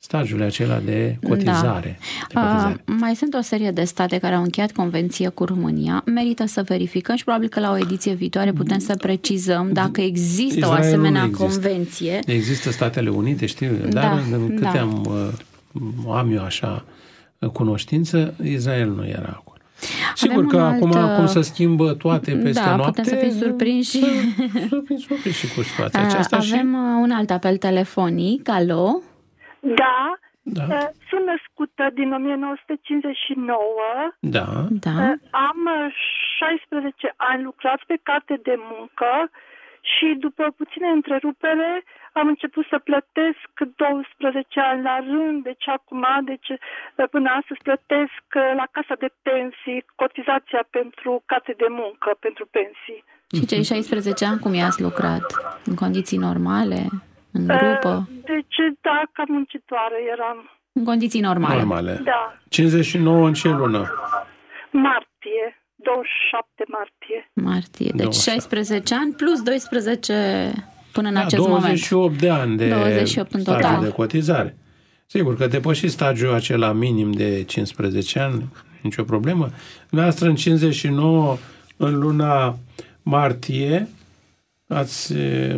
Speaker 3: stagiul acela de cotizare.
Speaker 2: Mai sunt o serie de state care au încheiat convenție cu România. Merită să verificăm și probabil că la o ediție viitoare putem să precizăm dacă există Israelul o asemenea convenție.
Speaker 3: Există Statele Unite, știu, dar în câte am eu așa cunoștință, Israel nu era acolo. Sigur că acum cum se schimbă toate peste noapte,
Speaker 2: putem să fim surprinși.
Speaker 3: Să fim surprinși cu situația aceasta.
Speaker 2: Avem un alt apel telefonic. Alo?
Speaker 8: Da. Sunt născută din 1959.
Speaker 3: Da.
Speaker 8: Am 16 ani lucrat pe carte de muncă și după puține întrerupere am început să plătesc 12 ani la rând, deci acum, până astăzi plătesc la casa de pensii cotizația pentru carte de muncă, pentru pensii.
Speaker 2: Și cei 16 ani cum i-ați lucrat? În condiții normale? În grupă?
Speaker 8: Deci, da, ca muncitoare eram.
Speaker 2: În condiții normale?
Speaker 8: Da.
Speaker 3: 59 în ce lună?
Speaker 8: Martie. 27 martie.
Speaker 2: Deci 16 ani plus 12 până în acest
Speaker 3: 28
Speaker 2: moment.
Speaker 3: de ani de
Speaker 2: 28 în total.
Speaker 3: stagiu de cotizare. Sigur că depășiți stagiul acela minim de 15 ani, nicio problemă. Dumneavoastră în 59 în luna martie ați...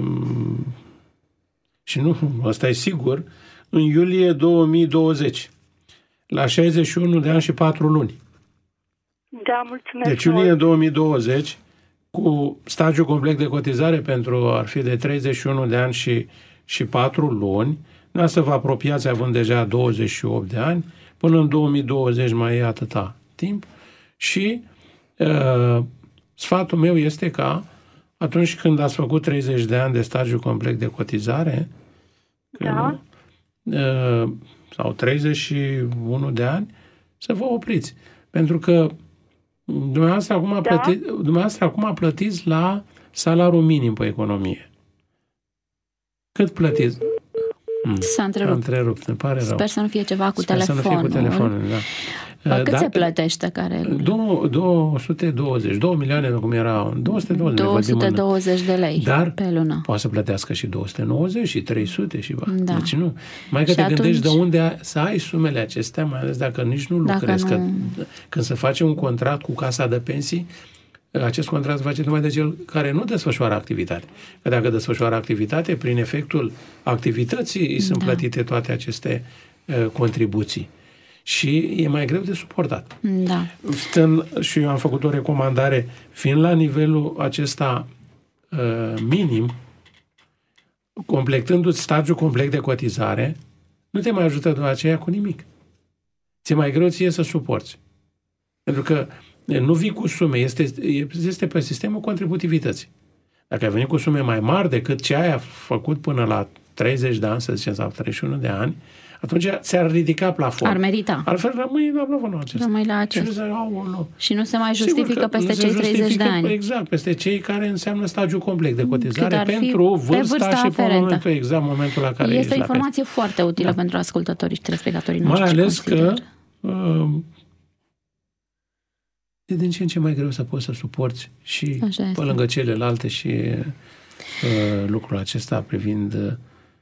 Speaker 3: și nu, ăsta e sigur, în iulie 2020, la 61 de ani și 4 luni.
Speaker 8: Da, mulțumesc.
Speaker 3: Deci iulie 2020, cu stagiul complet de cotizare pentru ar fi de 31 de ani și 4 luni, să vă apropiați având deja 28 de ani, până în 2020 mai e atâta timp și sfatul meu este ca atunci când ați făcut 30 de ani de stagiu complet de cotizare, sau 31 de ani, să vă opriți. Pentru că dumneavoastră acum plătiți la salariul minim pe economie. Cât plătiți?
Speaker 2: S-a întrerupt.
Speaker 3: Îmi pare rău.
Speaker 2: Sper să nu fie ceva cu telefonul.
Speaker 3: Să nu fie cu telefonul, da.
Speaker 2: Cât se plătește care?
Speaker 3: 220, 2 milioane cum era, 220
Speaker 2: de lei
Speaker 3: dar
Speaker 2: pe lună.
Speaker 3: Poate să plătească și 290 și 300 și
Speaker 2: da.
Speaker 3: Deci nu. Mai că te gândești de unde să ai sumele acestea, mai ales dacă nici nu lucrezi. Când se face un contract cu casa de pensii, acest contract se face numai de cel care nu desfășoară activitate. Că dacă desfășoară activitate, prin efectul activității îi sunt plătite toate aceste contribuții. Și e mai greu de suportat.
Speaker 2: Da.
Speaker 3: Și eu am făcut o recomandare, fiind la nivelul acesta minim, completându-ți stagiul complet de cotizare, nu te mai ajută după aceea cu nimic. Ți-e mai greu ție să suporți. Pentru că nu vii cu sume, este pe sistemul contributivității. Dacă ai venit cu sume mai mari decât ce ai făcut până la 30 de ani, să zicem, sau 31 de ani, atunci ți-ar ridica plafon.
Speaker 2: Ar merita.
Speaker 3: Altfel rămâi la plafonul acesta.
Speaker 2: Rămâi la acesta. Și nu se mai justifică peste cei 30 de ani.
Speaker 3: Exact, peste cei care înseamnă stagiul complet de cotizare pentru vârsta și pe momentul la care
Speaker 2: este o informație foarte utilă pentru ascultătorii și telespectatorii noștri.
Speaker 3: Mai ales că e din ce în ce mai greu să poți să suporți și pe lângă celelalte și lucrul acesta privind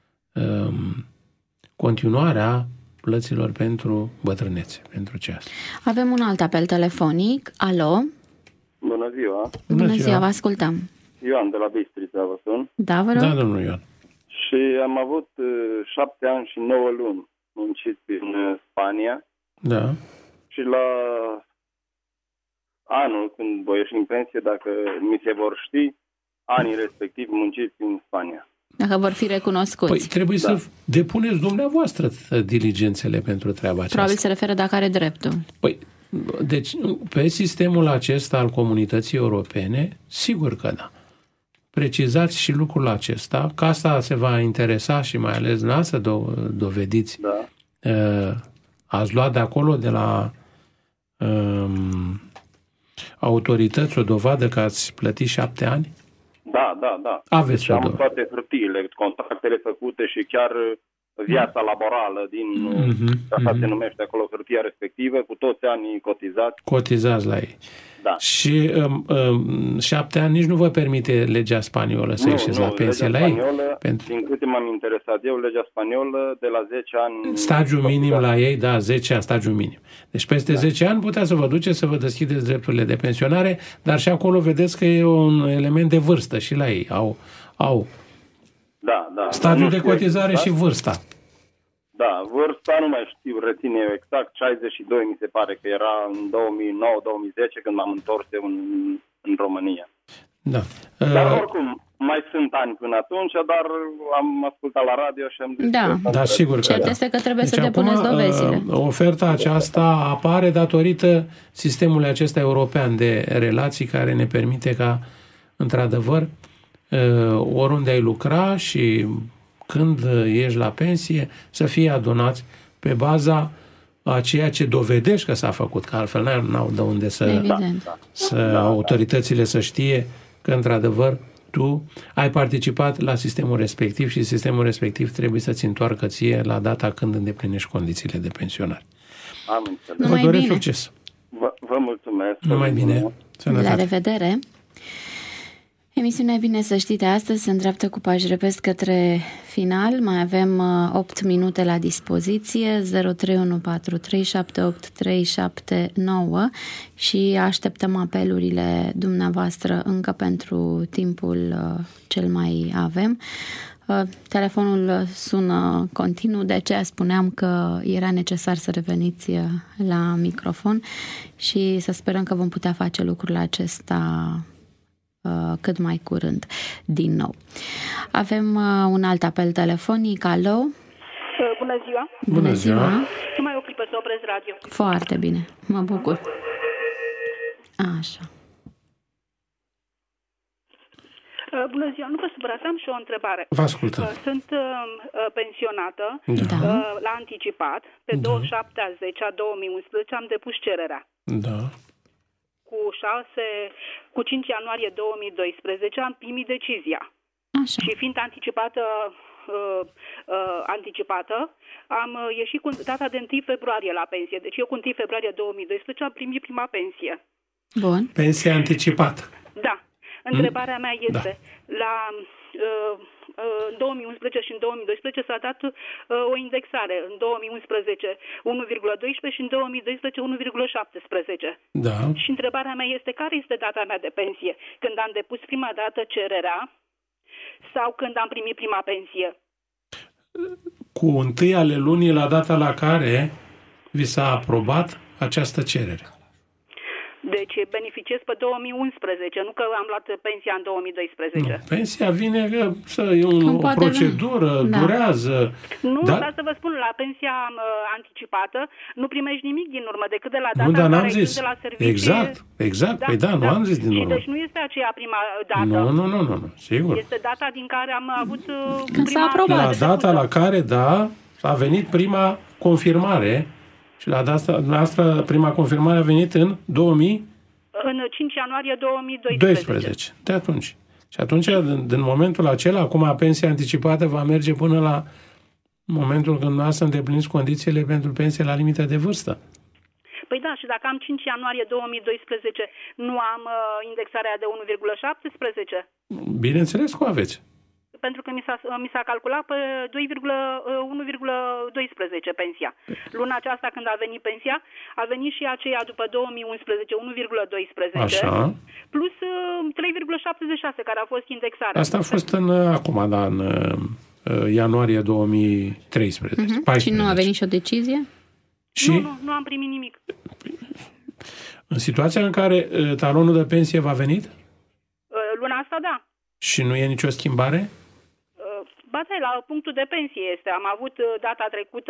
Speaker 3: continuarea plăților pentru bătrânețe, pentru ceas.
Speaker 2: Avem un alt apel telefonic. Alo?
Speaker 9: Bună ziua!
Speaker 2: Bună ziua, vă ascultăm.
Speaker 9: Ioan de la Bistrița vă sun.
Speaker 2: Da, vă rog.
Speaker 3: Da, domnul Ioan.
Speaker 9: Și am avut 7 ani și 9 luni muncit în Spania.
Speaker 3: Da.
Speaker 9: Și la anul, când voi ieși în pensie, dacă mi se vor ști anii respectiv munciți în Spania.
Speaker 2: Dacă vor fi recunoscuți.
Speaker 3: Păi trebuie să depuneți dumneavoastră diligențele pentru treaba aceasta.
Speaker 2: Probabil se referă dacă are dreptul.
Speaker 3: Păi, deci, pe sistemul acesta al Comunității Europene, sigur că da. Precizați și lucrul acesta. Casa se va interesa și mai ales să dovediți.
Speaker 9: Da.
Speaker 3: Ați luat de acolo, de la autorități, o dovadă că ați plătit 7 ani?
Speaker 9: Da.
Speaker 3: Aveți
Speaker 9: am toate hârtiile, contractele făcute și chiar viața laborală din, așa se numește acolo, hârtia respectivă, cu toți anii cotizați.
Speaker 3: Cotizați la ei.
Speaker 9: Da.
Speaker 3: Și 7 ani nici nu vă permite legea spaniolă să ieșiți la pensie la ei?
Speaker 9: Din câte m-am interesat eu, legea spaniolă de la 10 ani...
Speaker 3: Stagiul minim la ei, da, 10 ani, stagiul minim. Deci peste 10 ani puteți să vă duceți să vă deschideți drepturile de pensionare, dar și acolo vedeți că e un element de vârstă și la ei. Au stagiul de cotizare exact. Și vârsta.
Speaker 9: Da, vârsta nu mai știu, reține eu exact, 62 mi se pare că era în 2009-2010 când m-am întors eu în România.
Speaker 3: Da.
Speaker 9: Dar oricum, mai sunt ani până atunci, dar am ascultat la radio și am zis...
Speaker 2: Da,
Speaker 3: sigur că
Speaker 2: cert este că trebuie să depuneți dovezile.
Speaker 3: Oferta aceasta apare datorită sistemului acesta european de relații care ne permite ca, într-adevăr, oriunde ai lucra și când ești la pensie, să fie adunați pe baza a ceea ce dovedești că s-a făcut, că altfel n-au de unde să autoritățile să știe că, într-adevăr, tu ai participat la sistemul respectiv și sistemul respectiv trebuie să-ți întoarcă ție la data când îndeplinești condițiile de pensionare.
Speaker 9: Am înțeles.
Speaker 3: Vă doresc succes!
Speaker 9: Vă mulțumesc!
Speaker 3: Numai bine! Sănătate.
Speaker 2: La revedere! Emisiunea Bine să știi de astăzi se îndreaptă cu pași repezi către final. Mai avem 8 minute la dispoziție, 0314378379 și așteptăm apelurile dumneavoastră încă pentru timpul cel mai avem. Telefonul sună continuu, de aceea spuneam că era necesar să reveniți la microfon și să sperăm că vom putea face lucrul acesta cât mai curând din nou. Avem un alt apel telefonic. Alo?
Speaker 10: Bună ziua!
Speaker 3: Bună ziua!
Speaker 10: Numai o clipă să opresc radio.
Speaker 2: Foarte bine, mă bucur. Așa.
Speaker 10: Bună ziua, nu vă supărați, am și o întrebare.
Speaker 3: Vă ascultăm.
Speaker 10: Sunt pensionată la anticipat. Pe 27/10/2011 am depus cererea.
Speaker 3: Da.
Speaker 10: Cu 5 ianuarie 2012 am primit decizia.
Speaker 2: Așa.
Speaker 10: Și fiind anticipată, am ieșit cu data de 1 februarie la pensie. Deci eu cu 1 februarie 2012 am primit prima pensie.
Speaker 2: Bun.
Speaker 3: Pensie anticipată.
Speaker 10: Da. Întrebarea mea este, în 2011 și în 2012 s-a dat o indexare. În 2011 1,12 și în 2012 1,17.
Speaker 3: Da.
Speaker 10: Și întrebarea mea este, care este data mea de pensie? Când am depus prima dată cererea sau când am primit prima pensie?
Speaker 3: Cu 1 ale lunii la data la care vi s-a aprobat această cerere.
Speaker 10: Deci beneficiez pe 2011, nu că am luat pensia în 2012.
Speaker 3: Nu, pensia vine e o procedură, durează.
Speaker 10: Nu, dar să vă spun, la pensia anticipată nu primești nimic din urmă decât de la data
Speaker 3: în care
Speaker 10: ai de la serviciu.
Speaker 3: Exact. Păi nu am zis din urmă.
Speaker 10: Și deci nu este aceea prima dată.
Speaker 3: Nu, sigur.
Speaker 10: Este data din care am avut
Speaker 2: când s-a aprobat.
Speaker 3: La data la care, a venit prima confirmare. Și la asta prima confirmare a venit în
Speaker 10: 5 ianuarie 2012.
Speaker 3: De atunci. Și atunci, din momentul acela, acum pensia anticipată va merge până la momentul când dumneavoastră îndepliniți condițiile pentru pensie la limită de vârstă.
Speaker 10: Păi da, și dacă am 5 ianuarie 2012, nu am indexarea de 1,17?
Speaker 3: Bineînțeles că o aveți.
Speaker 10: Pentru că mi s-a calculat pe 1,12 pensia. Luna aceasta, când a venit pensia, a venit și aceea după 2011, 1,12,
Speaker 3: așa,
Speaker 10: plus 3,76, care a fost indexarea.
Speaker 3: Asta a fost în ianuarie 2013. 14.
Speaker 2: Și nu a venit și o decizie?
Speaker 3: Și?
Speaker 10: Nu am primit nimic.
Speaker 3: În situația în care talonul de pensie v-a venit?
Speaker 10: Luna asta, da.
Speaker 3: Și nu e nicio schimbare?
Speaker 10: Ba da, la punctul de pensie este. Am avut data trecută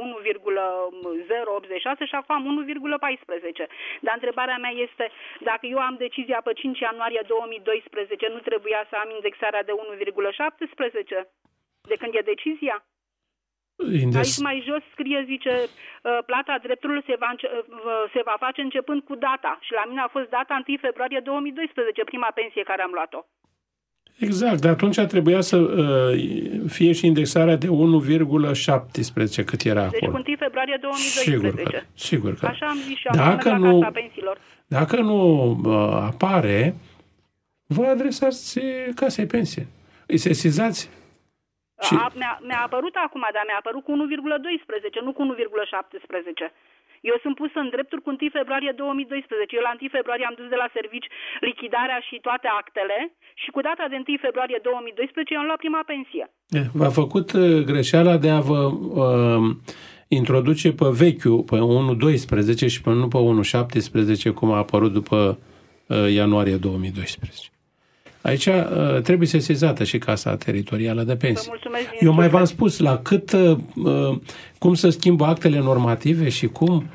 Speaker 10: 1,086 și acum am 1,14. Dar întrebarea mea este, dacă eu am decizia pe 5 ianuarie 2012, nu trebuia să am indexarea de 1,17 de când e decizia? Aici mai jos scrie, zice, plata drepturilor se va face începând cu data. Și la mine a fost data 1 februarie 2012, prima pensie care am luat-o.
Speaker 3: Exact, de atunci trebuia să fie și indexarea de 1,17 cât era
Speaker 10: Deci
Speaker 3: acolo.
Speaker 10: cu 1 februarie 2012.
Speaker 3: Sigur că.
Speaker 10: Așa am zis și am la Casa Pensiilor.
Speaker 3: Dacă nu apare, vă adresați Casei Pensie. Îi sesizați. Și...
Speaker 10: Mi-a apărut acum, dar mi-a apărut cu 1,12, nu cu 1,17. Eu sunt pus în drepturi cu 1 februarie 2012. Eu la 1 februarie am dus de la servici lichidarea și toate actele și cu data de 1 februarie 2012 eu am luat prima pensie.
Speaker 3: V-a făcut greșeala de a vă introduce pe vechiul, pe 1.12 și nu pe 1.17, cum a apărut după ianuarie 2012. Aici trebuie sesizată și Casa Teritorială de Pensii. Eu mai v-am spus la cât, cum să schimbă actele normative și cum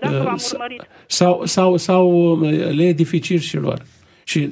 Speaker 3: sau le e dificil și lor. Și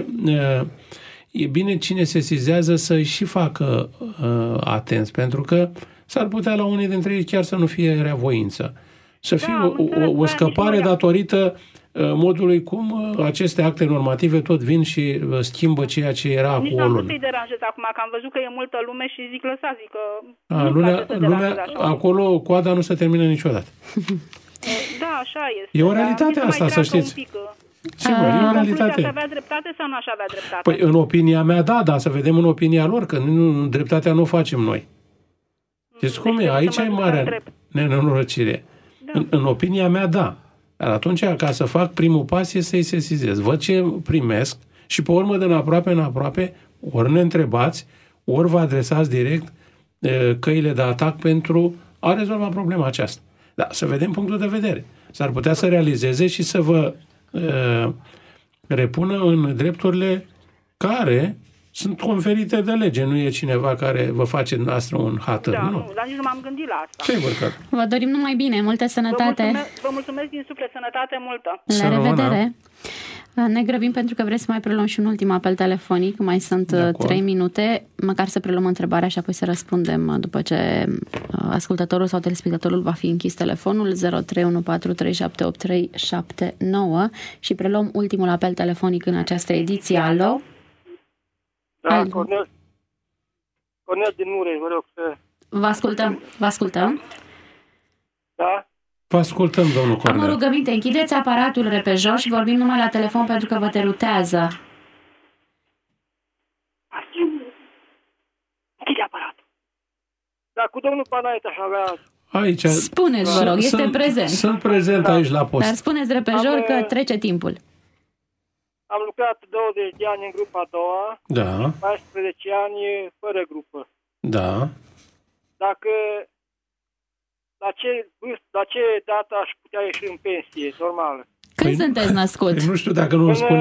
Speaker 3: e bine cine sesizează să și facă atenți, pentru că s-ar putea la unii dintre ei chiar să nu fie reavoință. Să fie o scăpare datorită modului cum aceste acte normative tot vin și schimbă ceea ce era cu o lună. Nici
Speaker 10: n-am vrut să-i deranjez acum, că am văzut că e multă lume și zic lăsați, că
Speaker 3: lumea acolo, coada nu se termină niciodată.
Speaker 10: Da, așa este.
Speaker 3: E o realitate asta, să știți. Sigur, e o realitate.
Speaker 10: Să avea dreptate sau nu aș avea dreptate?
Speaker 3: Păi în opinia mea, da, dar să vedem în opinia lor, că dreptatea nu o facem noi. Știți cum e? Aici e marea nenorocire. În opinia mea, da. Dar atunci, ca să fac primul pas, e să-i sesizez. Văd ce primesc și pe urmă, de în aproape, ori ne întrebați, ori vă adresați direct căile de atac pentru a rezolva problema aceasta. Da, să vedem punctul de vedere. S-ar putea să realizeze și să vă repună în drepturile care sunt conferite de lege. Nu e cineva care vă face noastră un hatăr.
Speaker 10: Da,
Speaker 3: nu,
Speaker 10: dar nici nu m-am gândit la asta.
Speaker 3: Sigur că.
Speaker 2: Vă dorim numai bine, multă sănătate.
Speaker 10: Vă mulțumesc din suflet, sănătate multă.
Speaker 2: La revedere. Ne grăbim pentru că vrem să mai preluăm și un ultim apel telefonic. Mai sunt 3 minute. Măcar să preluăm întrebarea și apoi să răspundem după ce ascultătorul sau telespectatorul va fi închis telefonul 0314378379 și preluăm ultimul apel telefonic în această ediție. Alo?
Speaker 11: Da, Cornel din Mureș, vă rog să...
Speaker 2: Vă ascultăm.
Speaker 11: Da?
Speaker 3: Vă ascultăm, domnul Cornel.
Speaker 2: Am o rugăminte, închideți aparatul repejor și vorbim numai la telefon pentru că vă derutează.
Speaker 11: Închide aparatul. Da, cu domnul Panaita aș avea...
Speaker 3: Aici.
Speaker 2: Spuneți, vă rog, este prezent.
Speaker 3: Sunt prezent aici la post.
Speaker 2: Dar spuneți repejor că trece timpul.
Speaker 11: Am lucrat 20 de ani în grupa a doua,
Speaker 3: da.
Speaker 11: 14 ani fără grupă.
Speaker 3: Da.
Speaker 11: Dacă la ce dată aș putea ieși în pensie normală?
Speaker 2: Când sunteți născut?
Speaker 3: Nu știu dacă nu îmi spun.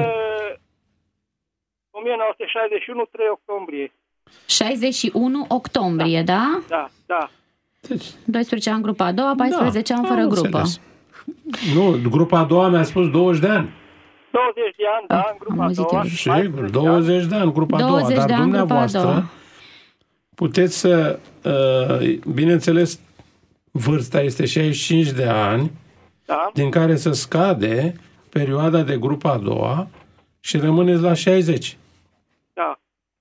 Speaker 11: 1961, 3 octombrie.
Speaker 2: 61 octombrie, da?
Speaker 11: Da.
Speaker 3: Deci,
Speaker 2: 12 ani grupa a doua, 14 ani fără grupă.
Speaker 3: Nu, grupa a doua mi-a spus 20 de ani.
Speaker 11: 20 de ani, da, în grupa a doua.
Speaker 3: Sigur, 20 de ani, grupa a doua. Dar dumneavoastră puteți să, bineînțeles, vârsta este 65 de ani,
Speaker 11: da.
Speaker 3: Din care să scade perioada de grupa a doua și rămâneți la 60.
Speaker 11: Da.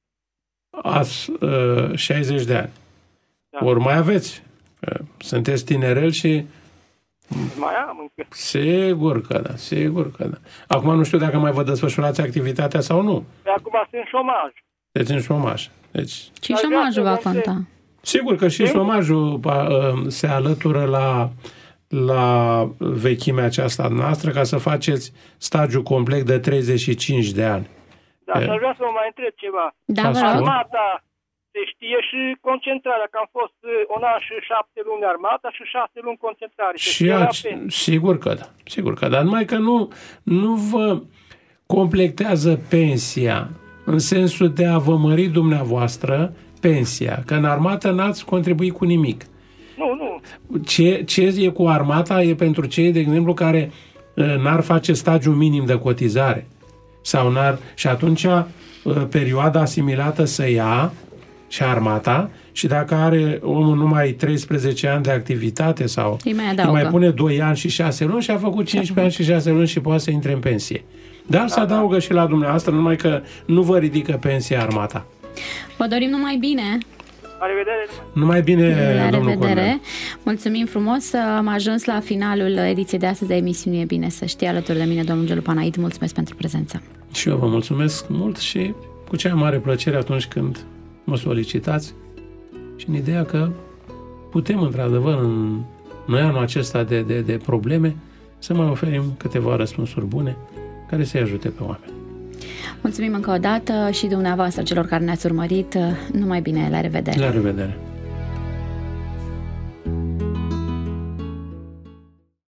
Speaker 3: 60 de ani.
Speaker 11: Da.
Speaker 3: Ori mai aveți. Sunteți tinerel și...
Speaker 11: Mai am încă.
Speaker 3: Sigur că da. Acum nu știu dacă mai vă desfășurați activitatea sau nu.
Speaker 11: Acum sunt în șomaj.
Speaker 3: Deci în șomaj. Deci...
Speaker 2: Și șomajul va conta.
Speaker 3: Sigur că și șomajul se alătură la vechimea aceasta noastră ca să faceți stagiul complet de 35 de ani.
Speaker 11: Da, și aș vrea să mă mai întreb ceva.
Speaker 2: Da,
Speaker 11: armata se știe și concentrarea, că am fost un an și 7 luni armata și 6 luni concentrare.
Speaker 3: Sigur că da. Numai că nu vă completează pensia în sensul de a vă mări dumneavoastră pensia, că în armată n-ați contribuit cu nimic.
Speaker 11: Nu.
Speaker 3: Ce e cu armata e pentru cei, de exemplu, care n-ar face stagiul minim de cotizare sau și atunci perioada asimilată să ia și armata și dacă are omul numai 13 ani de activitate sau îi mai pune 2 ani și 6 luni și a făcut 15 ani și 6 luni și poate să intre în pensie. Dar se adaugă și la dumneavoastră, numai că nu vă ridică pensia armata.
Speaker 2: Vă dorim numai bine!
Speaker 11: La revedere!
Speaker 3: Numai bine,
Speaker 2: la
Speaker 3: domnul
Speaker 2: revedere!
Speaker 3: Cornel.
Speaker 2: Mulțumim frumos! Am ajuns la finalul ediției de astăzi de emisiune. E bine să știi, alături de mine, domnul Gelu Panaid. Mulțumesc pentru prezență!
Speaker 3: Și eu vă mulțumesc mult și cu cea mai mare plăcere atunci când mă solicitați și în ideea că putem, într-adevăr, în anul acesta de probleme, să mai oferim câteva răspunsuri bune care să-i ajute pe oameni.
Speaker 2: Mulțumim încă o dată și dumneavoastră celor care ne-ați urmărit. Numai bine, la revedere!
Speaker 3: La revedere!